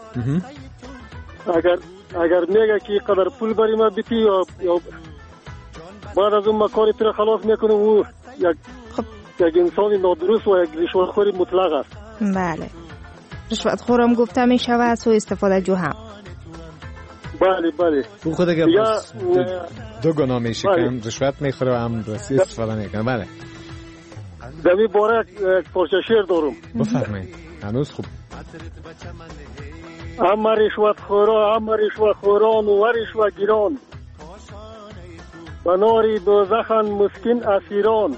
Speaker 15: اگر اگر میگه که قدر پول بری ما بیتی یا یا بعد از اون مکاری پر خلاص میکنه او یک یک انسان نادرست و یک رشوتخوری مطلق است.
Speaker 13: بله، رشوت خورم گفته می شود از سوء استفاده جو هم.
Speaker 15: بله بله.
Speaker 12: او خود اگر دو گناه میشه که رشوت میخوره و هم راستی استفاده میکنه. بله.
Speaker 15: دمی باره یک پارچه شعر دارم.
Speaker 12: بفرمایید. هنوز خوب.
Speaker 15: اما رشوت خورا اما رشوت خوران و رشوت گیران بناری دوزخن مسکین اسیران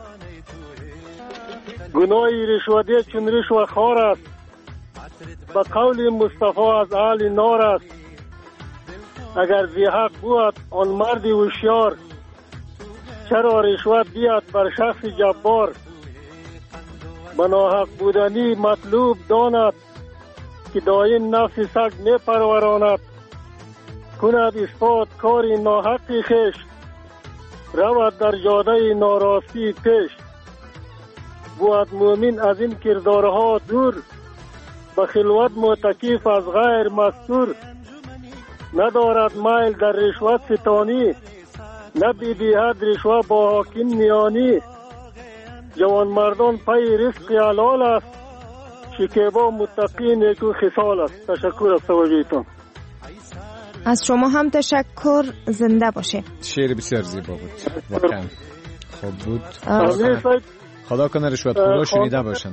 Speaker 15: گناهی رشوتی چون رشوت خوار است به قول مصطفی از اهل نار است. اگر زی حق بود آن مرد هوشیار چرا رشوت بیاد بر شخص جبار. به ناحق بودنی مطلوب داند که دایم نفس سگ می پروراند. کند اثبات کاری ناحقی خیش رود در جاده ناراستی پیش. بود مومن از این کردارها دور به خلوت معتکف از غیر مستور. ندارد مایل در رشوت ستانی نبیدهد رشوت با حاکم میانی. جوان مردان پی رزق حلال است شکیبا متقی نیکو خصال است. تشکر از توجهتان.
Speaker 13: از شما هم تشکر. زنده باشه.
Speaker 12: شعر بسیار زیبا بود واقعا خوب بود. خدا کنه رشوت خورا شنیده باشن.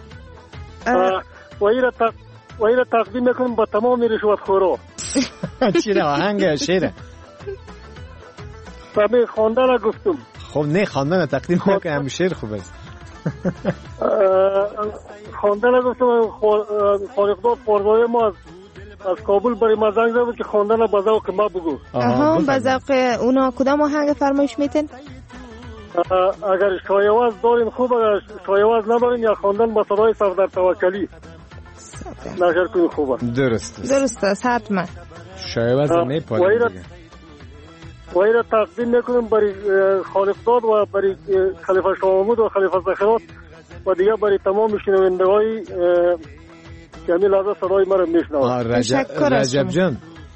Speaker 15: و ایره تقدیم میکنم با تمام رشوت خورا.
Speaker 12: چی نه آهنگ شعره
Speaker 15: همه خواندن گفتم.
Speaker 12: خب نه خواندن تقدیم نکنم همه شعر خوب است.
Speaker 15: خواندن گفتم. خالقداد خوارزاده ما از کابل برای ما زنگ زد که خواندن به ذوق ما بگو.
Speaker 13: آها به ذوق اونا کدام آهنگ فرمایش میتین؟
Speaker 15: اگر شایواز دارین خوب، اگر شایواز ندارین یا خواندن با صدای صفدر توکلی نشر کنین خوبه.
Speaker 12: درست
Speaker 13: درست است حتما.
Speaker 12: شایواز میپالیم دیگه.
Speaker 15: و ایره تقدیم میکنیم برای خالقداد و برای خلیفه شاه محمود و خلیفه زخرات و دیگه برای تمام شنوندگان که همین لحظه صدای مرا میشنوند.
Speaker 12: رجب, رجب جان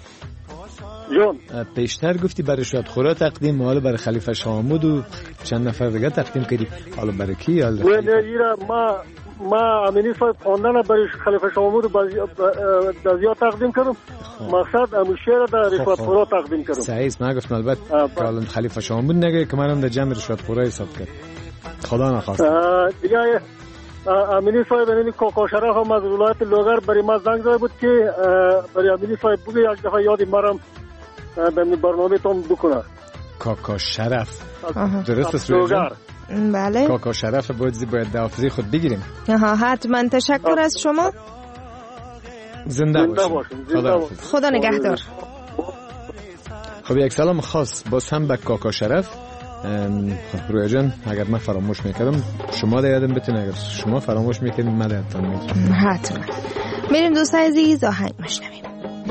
Speaker 15: جان
Speaker 12: پیشتر گفتی برای رشوت خورا تقدیم، حالا برای خلیفه شاه محمود و چند نفر دیگه تقدیم کردی، حالا برای کی؟ حالا
Speaker 15: نه نه ایره ما ما امینی صاحب خواندن برای خلیفه شاه محمود و زیاد تقدیم کردم. مقصد امو شعر در رشوت خورا تقدیم کردم.
Speaker 12: صحیح است. من گفتم البته که حالا خلیفه شاه محمود نگه که منم در جمع رشوت خورا حساب کرد. خدا نخواست.
Speaker 15: دیگه امینی صاحب یعنی کوکو شرف هم از ولایت لوگر برای ما زنگ زده بود که برای امینی صاحب بگه یک دفعه یاد مرم به برنامه تون بکنه.
Speaker 12: کاکا شرف درست است روی جان؟
Speaker 13: بله
Speaker 12: کاکا شرف باید باید دعوتزی خود بگیریم.
Speaker 13: آها حتما تشکر از شما.
Speaker 12: زنده باشیم. خدا,
Speaker 13: خدا نگهدار.
Speaker 12: خب یک سلام خاص باز هم به کاکا شرف. خب رویا جان اگر من فراموش میکردم شما دا یادم بتین، اگر شما فراموش میکنید من دا یادتان میتونم.
Speaker 13: حتما میریم دوستای عزیز آهنگ مشنویم.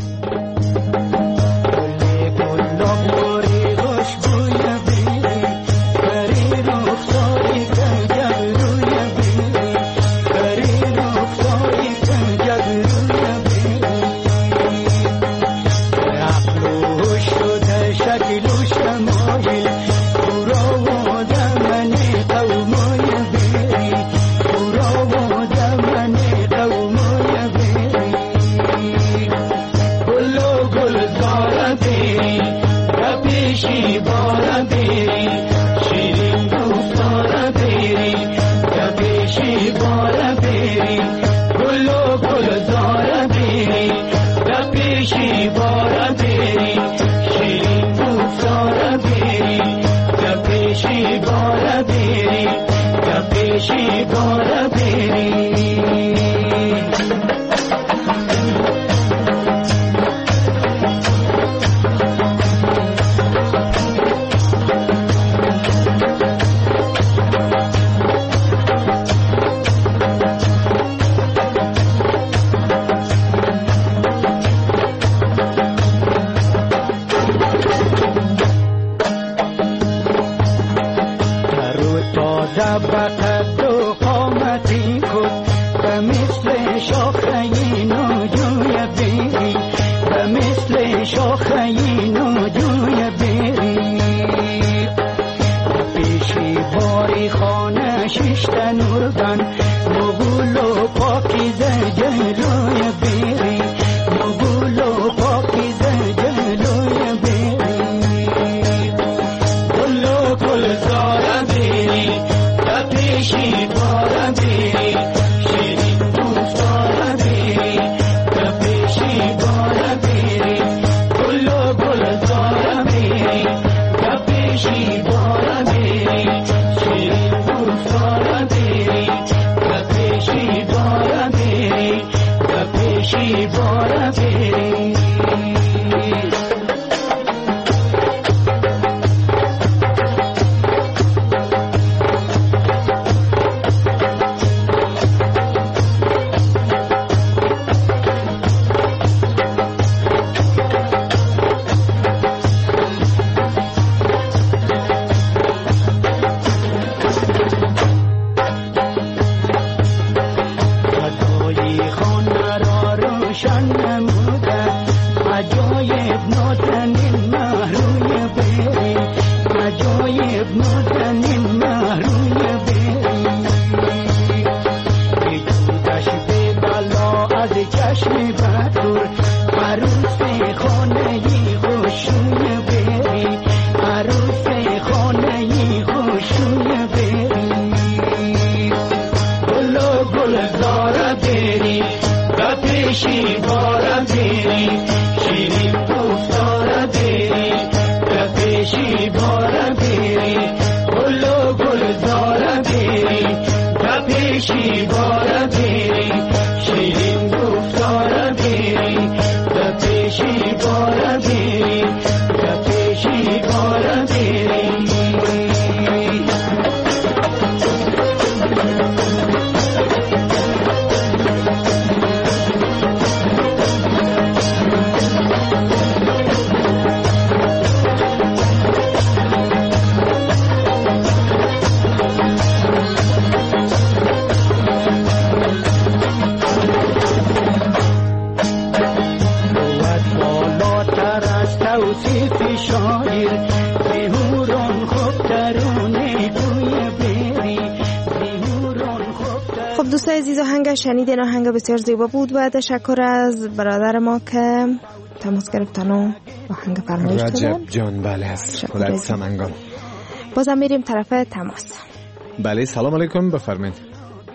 Speaker 13: دوستای عزیز آهنگ شنیدین آهنگ بسیار زیبا بود و تشکر از برادر ما که تماس گرفتن و آهنگ فرمایش کردن.
Speaker 12: رجب جان بله هست ولایت سمنگان.
Speaker 13: بازم میریم طرف تماس.
Speaker 12: بله سلام علیکم بفرمایید.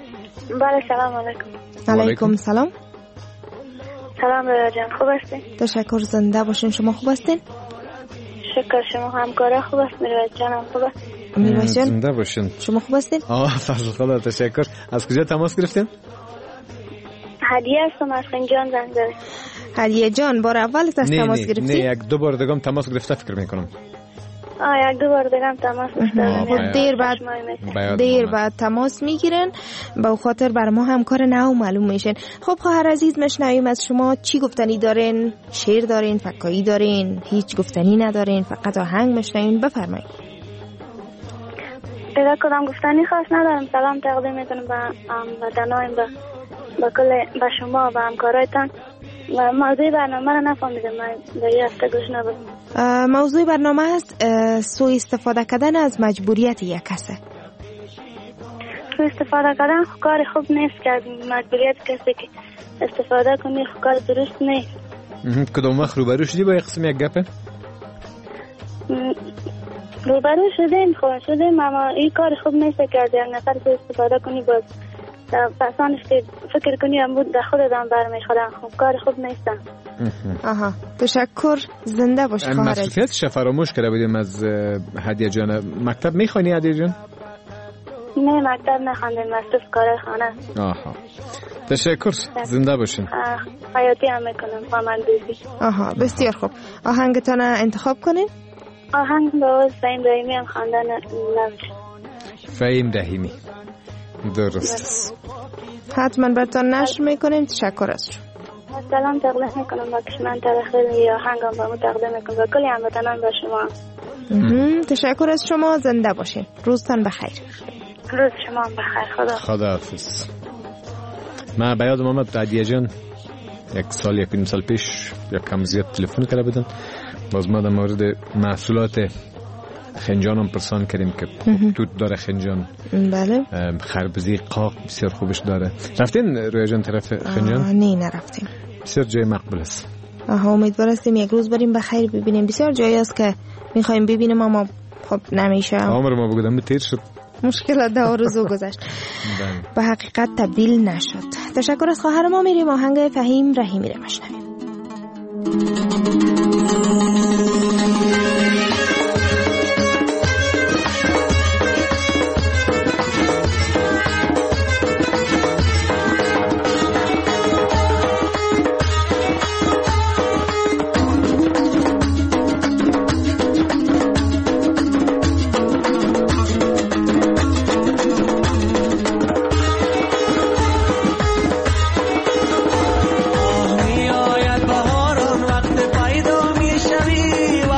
Speaker 16: بله سلام علیکم.
Speaker 13: علیکم سلام.
Speaker 16: سلام ریا جان، خوب هستین؟
Speaker 13: تشکر، زنده باشین. شما خوب هستین؟
Speaker 16: شکر. شما همکارا خوب است؟ میرویس جانم خوب است؟
Speaker 13: میرویس جان
Speaker 12: زنده باشین.
Speaker 13: شما خوب هستین؟
Speaker 12: آه فضل خدا، تشکر. از کجا تماس گرفتین؟
Speaker 16: هدیه هستم از خنجان زنگ زدم.
Speaker 13: هدیه جان بار اول از تماس گرفتی؟
Speaker 12: نه یک دو بار دیگه تماس گرفته فکر میکنم.
Speaker 16: آه یک دو بار دیگه هم تماس گرفتم.
Speaker 13: دیر بعد دیر بعد تماس میگیرن، به خاطر بر ما هم کار نو معلوم میشن. خب خواهر عزیز، مشنویم از شما چی گفتنی دارین؟ شعر دارین، فکایی دارین، هیچ گفتنی ندارین، فقط آهنگ مشنویم؟ بفرمایید.
Speaker 16: دیگه کدام گفتنی خاص ندارم. سلام تقدیم میکنم به وطنایم، به با کل به شما و همکارایتان. موضوع برنامه رو نفهمیدم، من در یه هفته گوش نبودم.
Speaker 13: موضوع برنامه است سوء استفاده کردن از مجبوریت یک کسه.
Speaker 16: سوء استفاده کردن کار خوب نیست که از مجبوریت کسی که استفاده کنی کار درست نیست.
Speaker 12: کدوم وقت روبرو شدی با یک قسم یک گپه؟
Speaker 16: روبرو شدیم خواه شدیم، اما این کار خوب نیست که از یک نفر سوء استفاده کنی باز پسانش که فکر کنی هم بود در خودتان برمیخورن. خوب کار خوب نیستن.
Speaker 13: آها تشکر، زنده باش خواهر.
Speaker 12: مسئولیتش فراموش کرده بودیم از هدیه جان. مکتب میخوانی هدیه جان؟
Speaker 16: نه مکتب نخوندیم، مصروف کار خانه.
Speaker 12: آها تشکر، زنده باشین.
Speaker 16: حیاتی هم میکنم خواهمن دوزی.
Speaker 13: آها بسیار خوب. آهنگتان انتخاب کنین؟
Speaker 16: آهنگ باز فهیم رحیمی هم خواندن لوش.
Speaker 12: فهیم رحیمی درست.
Speaker 13: حتما براتون نشر میکنیم. تشکر از شما.
Speaker 16: سلام تقدیم میکنم با کشمن ترخیل یا آهنگم با مو تقدیم میکنم با کلی هموطنان با شما.
Speaker 13: تشکر از شما، زنده باشین. روزتان بخیر.
Speaker 16: روز شما بخیر. خدا
Speaker 12: خداحافظ. من به یادم آمد هدیه جان یک سال یک نیم سال پیش یک کم زیاد تلفن کرده بودن، باز ما در مورد محصولات خنجان هم پرسان کردیم که توت داره خنجان.
Speaker 13: بله.
Speaker 12: خربزی قاق بسیار خوبش داره. رفتین رویا جان طرف خنجان؟
Speaker 13: نه نرفتیم.
Speaker 12: بسیار جای مقبول است.
Speaker 13: آها امیدوار هستیم یک روز بریم بخیر ببینیم. بسیار جایی است که میخوایم ببینیم اما خب نمیشه.
Speaker 12: عمر ما بگودم تیر شد.
Speaker 13: مشکلات ده روزو گذشت. به حقیقت تبدیل نشد. تشکر از خواهر ما. میریم آهنگ فهیم رحیمی رو بشنویم.
Speaker 11: آه می آید بهاران وقت پیدا می شوی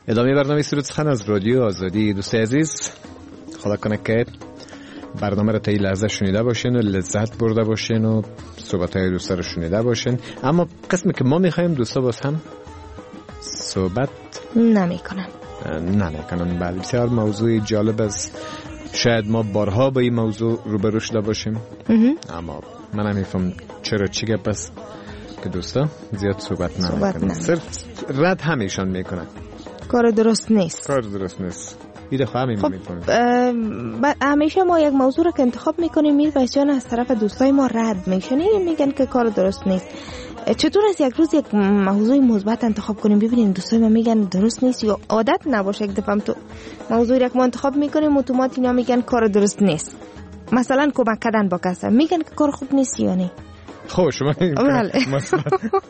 Speaker 12: ادامه برنامه سرود سخن از رادیو آزادی. دوستای عزیز، خدا کنه که برنامه رو تا این لحظه شنیده باشین و لذت برده باشین و صحبت‌های دوستا رو شنیده باشین. اما قسمی که ما می‌خوایم دوستا باز هم صحبت
Speaker 13: نمی‌کنن
Speaker 12: نمی‌کنن بله، بسیار موضوع جالب است. شاید ما بارها با این موضوع روبرو شده باشیم، اما من نمی‌فهم چرا چی گپ است که دوستا زیاد صحبت نمی‌کنن، صرف رد همیشان می‌کنن.
Speaker 13: کار درست نیست.
Speaker 12: کار درست نیست. ایده خواهم این
Speaker 13: خب
Speaker 12: می‌فهمیم.
Speaker 13: همیشه ما یک موضوع رو که انتخاب می‌کنیم میر بچه‌ها از طرف دوستای ما رد میشن، میگن که کار درست نیست. چطور است یک روز یک موضوع مثبت انتخاب کنیم ببینیم دوستای ما میگن درست نیست، یا عادت نباشه یک دفعه تو موضوعی که ما انتخاب می‌کنیم اتوماتیک اینا میگن کار درست نیست. مثلا کمک کردن با کسی میگن که کار خوب نیست یا نه.
Speaker 12: خب شما مثلا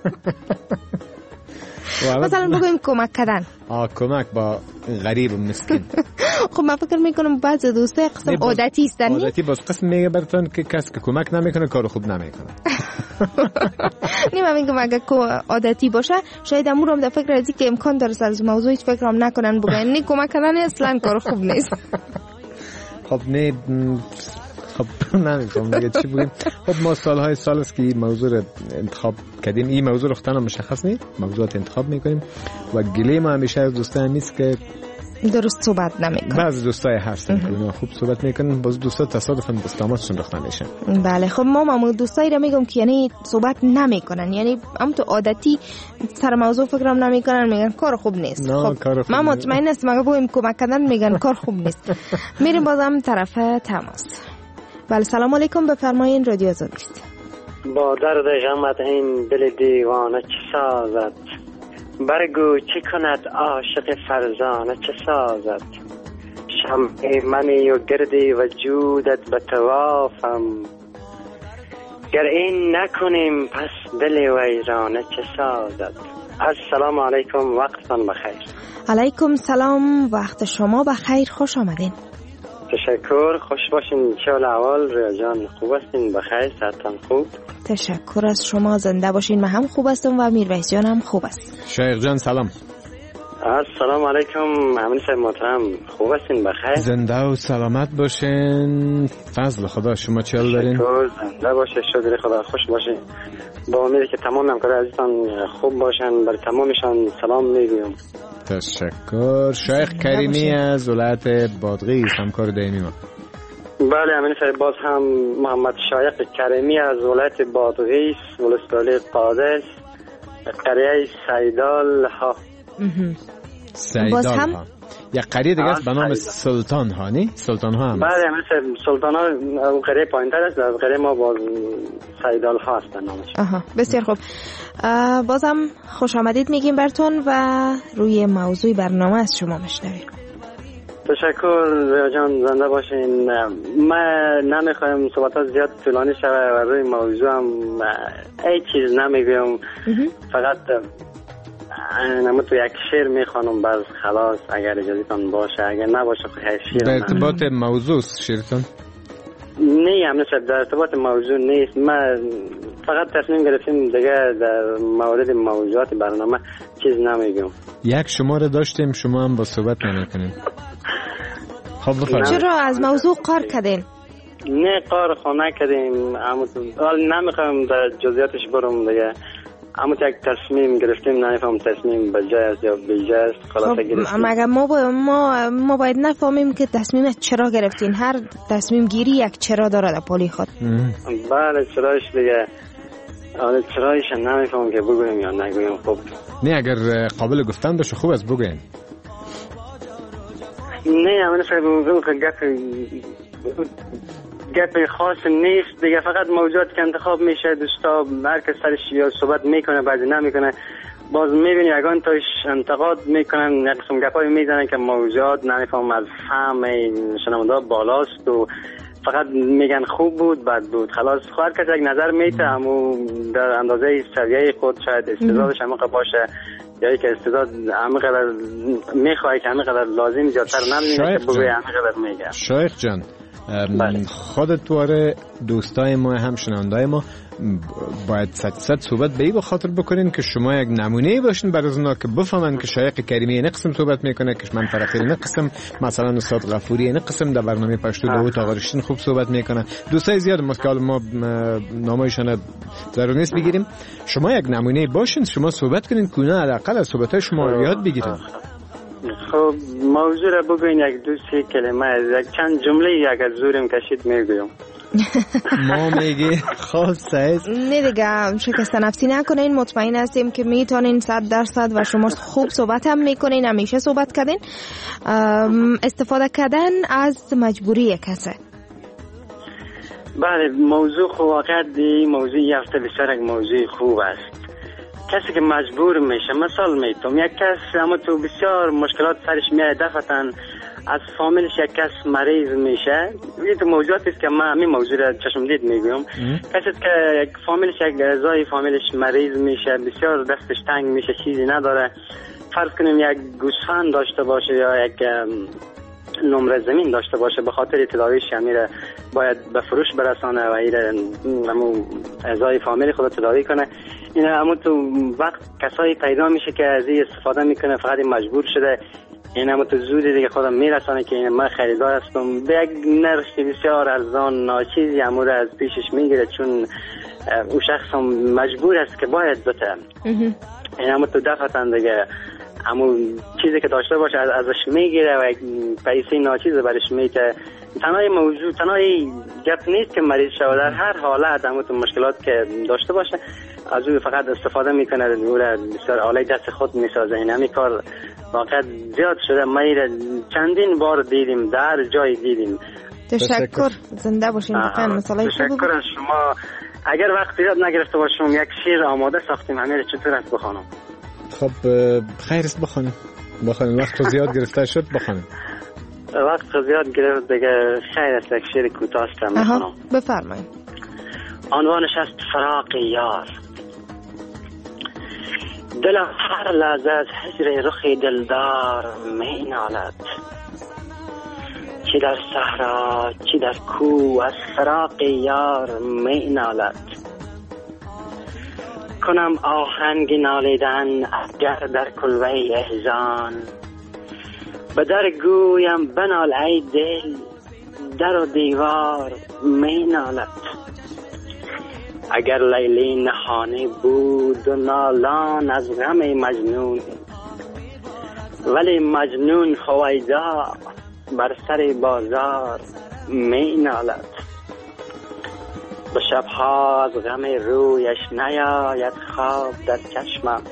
Speaker 13: مثلا بگویم کمک کردن،
Speaker 12: آه کمک با غریب و مسکین.
Speaker 13: خب من فکر میکنم بعضی دوستا قسم عادتی هستن،
Speaker 12: عادتی باز قسم میگه براتون که کسی که کمک نمیکنه کار خوب نمیکنه.
Speaker 13: نه من میگم اگه عادتی باشه شاید امور هم در فکر ازی که امکان داره از موضوعی فکر هم نکنن بگن نه کمک کردن اصلا کار خوب نیست.
Speaker 12: خب نه خب نمی‌فهم دیگه چی بگیم. خب ما سالهای سال است که این موضوع رو انتخاب کردیم. این موضوع رو خودمون مشخص نیست، موضوعات انتخاب میکنیم و گله ما همیشه از دوستان نیست که
Speaker 13: درست صحبت نمیکنن.
Speaker 12: بعضی دوستای هستن که اونا خوب صحبت میکنن، باز دوستا تصادفاً دستاماتشون رخ نمیشه.
Speaker 13: بله خب ما ما دوستایی رو میگم که یعنی صحبت نمیکنن، یعنی هم تو عادتی سر موضوع فکرام نمیکنن، میگن کار خوب نیست. خب ما مطمئن هستم اگه بگیم کمک کردن میگن کار خوب نیست. میریم بازم طرف تماس. بله سلام علیکم، بفرمایید رادیو آزادی است.
Speaker 17: با درد غمت این دل دیوانه چه سازد، برگو چی کند عاشق فرزانه چه سازد، شمع منی و گردی وجودت به توافم، گر این نکنیم پس دل ویرانه چه سازد. السلام علیکم، وقتتان بخیر.
Speaker 13: علیکم سلام، وقت شما بخیر، خوش آمدین.
Speaker 17: تشکر، خوش باشین. چه احوال ریا جان؟ خوب هستین؟ بخیر؟ صحتتان خوب؟
Speaker 13: تشکر از شما، زنده باشین. من هم خوب هستم و میرویس جان هم خوب است.
Speaker 12: شیخ جان سلام.
Speaker 17: السلام علیکم امین صاحب محترم، خوب هستین؟ بخیر؟
Speaker 12: زنده و سلامت باشین. فضل خدا، شما چه حال دارین؟
Speaker 17: تشکر، زنده باشه، شکر خدا، خوش باشین. با امیدی که تمام همکارای عزیزتان خوب باشن، بر تمامشان سلام میگویم.
Speaker 12: تشکر. شیخ کریمی از ولایت بادغیس، همکار دائمی ما.
Speaker 17: بله امین صاحب، باز هم محمد شایق کریمی از ولایت بادغیس، ولسوالی قادس، قریه سیدال ها.
Speaker 12: سیدال ها یک قریه دیگه است به نام سلطان ها، نی؟ سلطان ها هم
Speaker 17: بله امین صاحب، سلطان ها قریه پایین‌تر است، در قریه ما باز سیدال ها است نامش.
Speaker 13: آها بسیار خوب. بازم خوش آمدید میگیم براتون و روی موضوع برنامه از شما میشنویم.
Speaker 17: تشکر ریا جان، زنده باشین. من نمیخوایم صحبتات زیاد طولانی شوه و روی موضوع هم ای چیز نمیگویم، فقط نمو تو یک شعر میخوانم باز خلاص اگر اجازهتان باشه، اگر نباشه خیلی شعر
Speaker 12: در ارتباط موضوع شعرتون؟
Speaker 17: نه همه شد در ارتباط موضوع نیست، ما فقط تصمیم گرفتیم دیگه در مورد موضوعات برنامه چیز نمیگم.
Speaker 12: یک شماره داشتیم شما هم با صحبت نمیکنیم. خب بفرمایید.
Speaker 13: چرا از موضوع قار کردین؟
Speaker 17: نه قار خونه کردیم، اما نمیخوام در جزئیاتش برم دیگه. اما یک تصمیم گرفتیم، نمیفهم تصمیم بجای است یا بیجای است، خلاصه گرفتیم.
Speaker 13: مگر ما با ما ما باید نفهمیم که تصمیم چرا گرفتین. هر تصمیم گیری یک چرا داره در پالی خود.
Speaker 17: بله چرایش دیگه، آره چرایش نمیفهم که بگویم یا نگویم. خب
Speaker 12: نه اگر قابل گفتن باشه خوب است بگوین.
Speaker 17: نه من فکر می‌کنم گپ گپ خاص نیست دیگه، فقط موضوعات که انتخاب میشه دوستا هر کس سرش یا صحبت میکنه بعضی نمیکنه، باز میبینی یگان توش انتقاد میکنن، یک قسم گپایی میزنن که موضوعات نمیفهم از فهم شنونده بالاست و فقط میگن خوب بود بد بود خلاص. هر کس یک نظر میته، اما در اندازه سویه خود شاید استعدادش عمیق باشه یا که استعداد عمیق‌تر میخواد که عمیق‌تر لازم زیادتر نمیشه که بگه عمیق‌تر میگه.
Speaker 12: شایخ جان خودت واره دوستای ما هم شنوندای ما باید صد صد صحبت به این بخاطر بکنین که شما یک نمونه باشین برای اونا که بفهمن که شایق کریمی این قسم صحبت میکنه، که من فرقی این قسم مثلا استاد غفوری این قسم در برنامه پشتو داوود آقا رشتین خوب صحبت میکنه. دوستای زیاد ما که ما نامایشان ضرور نیست بگیریم، شما یک نمونه باشین، شما صحبت کنین که اونا حداقل از صحبتای شما یاد بگیرن.
Speaker 17: خب موضوع را بگوین یک دو سه کلمه از یک چند جمله یک از زورم کشید میگویم.
Speaker 12: ما میگی خب سعید
Speaker 13: نه دیگه شکست نفسی نکنین، مطمئن هستیم که میتونین صد درصد و شما خوب صحبت هم میکنین، همیشه صحبت کردین. استفاده کردن از مجبوری کسه.
Speaker 17: بله موضوع خوب واقعا دی موضوع یافته بسیار یک موضوع خوب است. کسی که مجبور میشه، مثال میتونم یک کس اما تو بسیار مشکلات سرش میاد دفعتاً از فامیلش یک کس مریض میشه، این تو موضوعاتی است که من همین موضوع را چشم دید میگویم. کسی که یک فامیلش یک اعضای فامیلش مریض میشه، بسیار دستش تنگ میشه، چیزی نداره، فرض کنیم یک گوسفند داشته باشه یا یک نمره زمین داشته باشه، به خاطر تداویش امیر باید به فروش برسانه و این همون اعضای فامیل خود تداوی کنه. این همون تو وقت کسایی پیدا میشه که از این استفاده میکنه، فقط مجبور شده. این همون تو زودی دیگه خودم میرسانه که من خریدار هستم، به یک نرخ بسیار ارزان ناچیزی همون از پیشش میگیره، چون او شخص هم مجبور است که باید بته. این همون تو دفعتاً دیگه همون چیزی که داشته باشه از ازش میگیره و یک پیسه ناچیز برش میته. تنهای موضوع تنهای گپ نیست که مریض شود، در هر حالت همون تو مشکلات که داشته باشه از او فقط استفاده میکنه، او را بسیار آله دست خود میسازه. این همین کار واقعا زیاد شده، ما چندین بار دیدیم، در جای دیدیم.
Speaker 13: تشکر، زنده باشین.
Speaker 17: تشکر از شما. اگر وقت زیاد نگرفته باشم یک شعر آماده ساختیم، همین چطور است بخوانم؟
Speaker 12: خب خیر است بخوانیم بخوانیم وقت زیاد گرفته شد بخوانیم.
Speaker 17: وقت زیاد گرفت دیگه، خیر است یک شعر کوتاه است میخوانم.
Speaker 13: بفرمایید.
Speaker 17: عنوانش است فراق یار. دلم هر لحظه از هجر رخ دلدار می نالد، چی در صحرا چی در کوه از فراق یار می نالد. کنم آهنگ نالیدن اگر در کلوه احزان، به در گویم بنال ای دل در و دیوار می نالد. اگر لیلی نهانه بود و نالان از غم مجنون، ولی مجنون خویدا بر سر بازار می نالد. به شبها از غم رویش نیاید خواب در چشمم،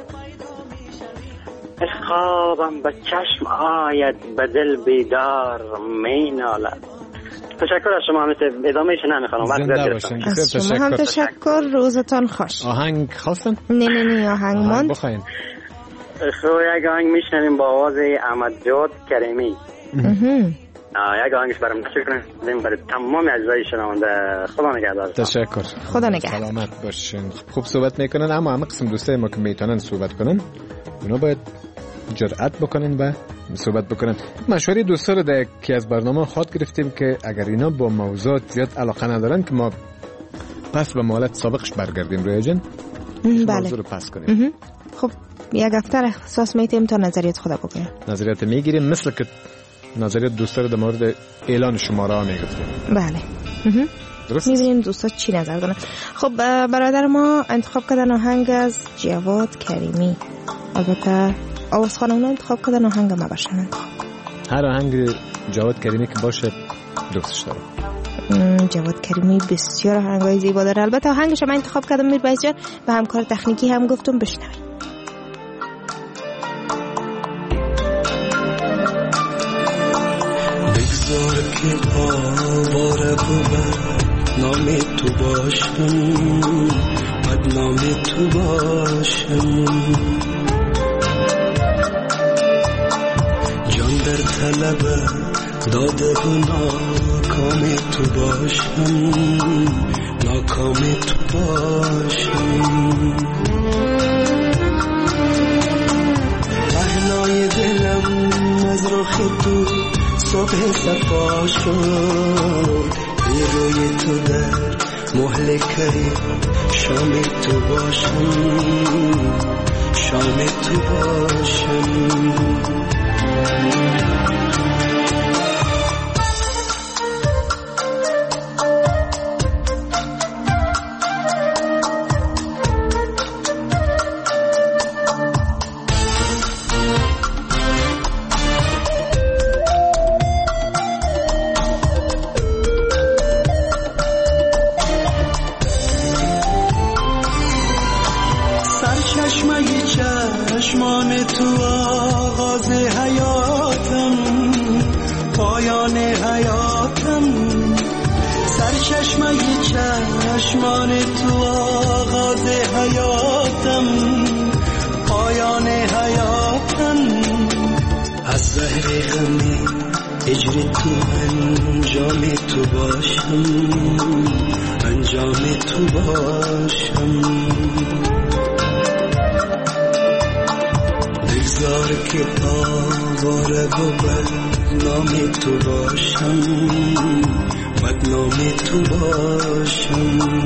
Speaker 17: خوابم به چشم آید به دل بیدار می نالد. تشکر از شما. مثل ادامهش نمیخوام، وقت
Speaker 12: گرفتم.
Speaker 13: از شما هم تشکر، روزتان خوش.
Speaker 12: آهنگ خواستن؟
Speaker 13: نه نه نه آهنگ ماند.
Speaker 12: بخواین.
Speaker 17: خب یک آهنگ میشنویم با آواز احمد جواد کریمی. یک آهنگش برام نشر کنیم برای تمام اعضای شنونده. خدا نگهدار.
Speaker 12: تشکر.
Speaker 13: خدا نگهدار.
Speaker 12: سلامت باشین. خوب صحبت میکنن، اما همه قسم دوستای ما که میتونن صحبت کنن اونا باید جرأت بکنن و صحبت بکنن. مشوره دوستا رو در یکی از برنامه خاط گرفتیم که اگر اینا با موضوعات زیاد علاقه ندارن که ما پس به مالت سابقش برگردیم روی جن.
Speaker 13: بله.
Speaker 12: موضوع رو پس کنیم.
Speaker 13: خب یک هفته اختصاص میتیم تا نظریت خدا بگیم.
Speaker 12: نظریات میگیریم مثل که نظریات دوستا رو در مورد اعلان شماره ها میگفتیم.
Speaker 13: بله.
Speaker 12: درست.
Speaker 13: میبینیم دوستا چی نظر دارن. خب برادر ما انتخاب کردن آهنگ از جواد کریمی. البته آواز خانم انتخاب کردن آهنگ ما باشن.
Speaker 12: هر آهنگ جواد کریمی که باشه دوستش دارم.
Speaker 13: جواد کریمی بسیار آهنگای زیبا داره. البته آهنگش من انتخاب کردم میر بایز جان و همکار تکنیکی هم گفتم بشنوید.
Speaker 18: بگذار که آواره بود نام تو باشم، بد نام تو باشم، جان در طلب داده و ناکام تو باشم، ناکام تو باشم. پهنای دلم از رخ تو صبح صفا شد بی روی تو در مهلکه شام تو باشم شام تو باشم چشمان تو آغاز حیاتم پایان حیاتم سرچشمه چشمان تو آغاز حیاتم پایان حیاتم از زهر غمی اجر تو انجام تو باشم انجام تو باشم بگذار که آواره و بدنام تو باشم بدنام تو باشم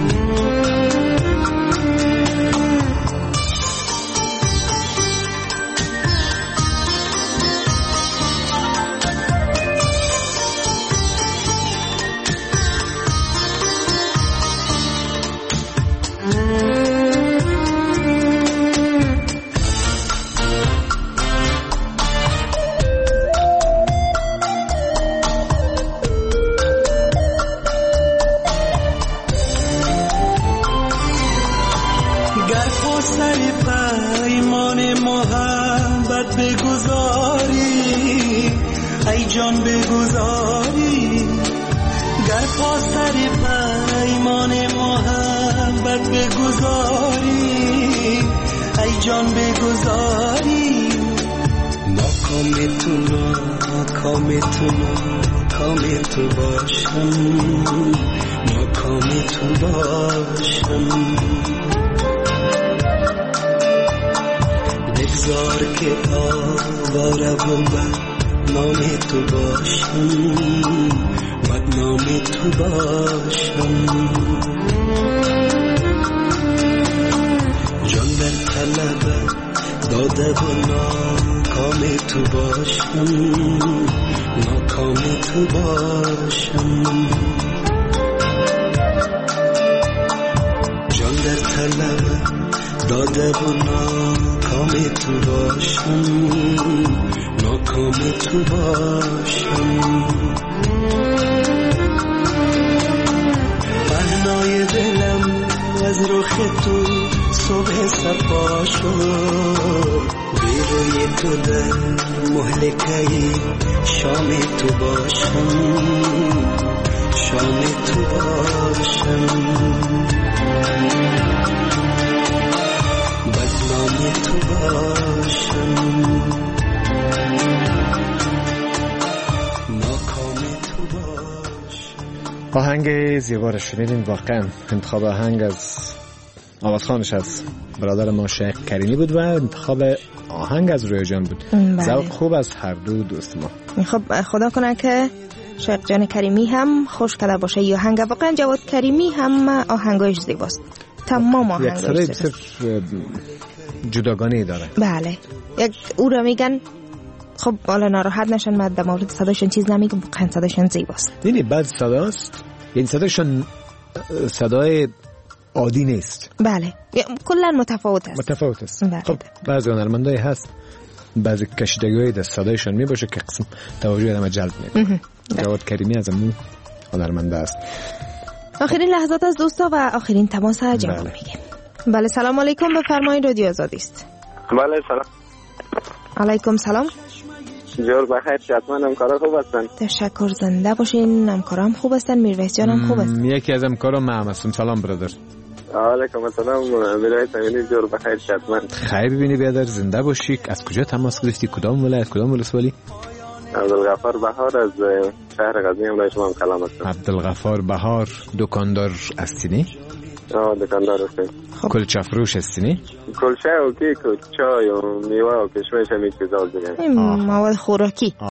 Speaker 18: بگذار که آواره و بدنام تو باشم بدنام تو باشم جان در طلب داده و ناکام تو باشم ناکام تو باشم جان در طلب داده و ناکام تو باشم ناکام تو باشم پهنای دلم از رخ تو صبح صفا شد بی روی تو در مهلکه شام تو باشم شام تو باشم بدنام تو باشم ناکام تو باشم.
Speaker 12: آهنگ زیبا رو شنیدیم. واقعا انتخاب آهنگ از آواز خانش از برادر ما شیخ کریمی بود و انتخاب آهنگ از رویا جان بود. ذوق خوب از هر دو دوست ما.
Speaker 13: خب خدا کنه که شیخ جان کریمی هم خوش کرده باشه. یا آهنگ واقعا جواد کریمی هم آهنگایش زیباست. تمام آهنگایش
Speaker 12: یک صدای بسیار جداگانه داره.
Speaker 13: بله یک او را میگن خب حالا ناراحت نشن، من در مورد صداشون چیز نمیگم، واقعا صداشون زیباست.
Speaker 12: یعنی بعد صداست، یعنی صداشون صدای عادی نیست.
Speaker 13: بله کلا متفاوت است.
Speaker 12: متفاوت است.
Speaker 13: بله.
Speaker 12: خب بعضی هنرمندای هست بعضی کشیدگی‌های در صدایشون میباشه که قسم توجه آدم جلب میکنه. جواد کریمی از همون هنرمنده است.
Speaker 13: آخرین لحظات از دوستا و آخرین تماس جواب بله. میگیم. بله سلام علیکم، بفرمایید رادیو آزادی است.
Speaker 14: بله سلام.
Speaker 13: علیکم سلام.
Speaker 14: جور بخیر، حتما همکارا خوب هستن؟
Speaker 13: تشکر، زنده باشین. همکارام خوب هستن؟ میرویس جانم خوب است؟
Speaker 12: یکی از همکارا من هستم. سلام برادر.
Speaker 14: علیکم السلام. میرویس امینی جور بخیر حتما.
Speaker 12: خیر ببینی برادر، زنده باشی. از کجا تماس گرفتی؟ کدام ولایت کدام ولسوالی؟
Speaker 14: عبدالغفار بهار از شهر غزنی. امروز شما هم کلام هستم.
Speaker 12: عبدالغفار بهار دکاندار هستی؟
Speaker 14: آه دکاندار هستیم.
Speaker 12: کلچه فروش هستی؟
Speaker 14: کلچه و کیک و چای و میوه و کشمش همین چیزا دیگه.
Speaker 13: مواد خوراکی.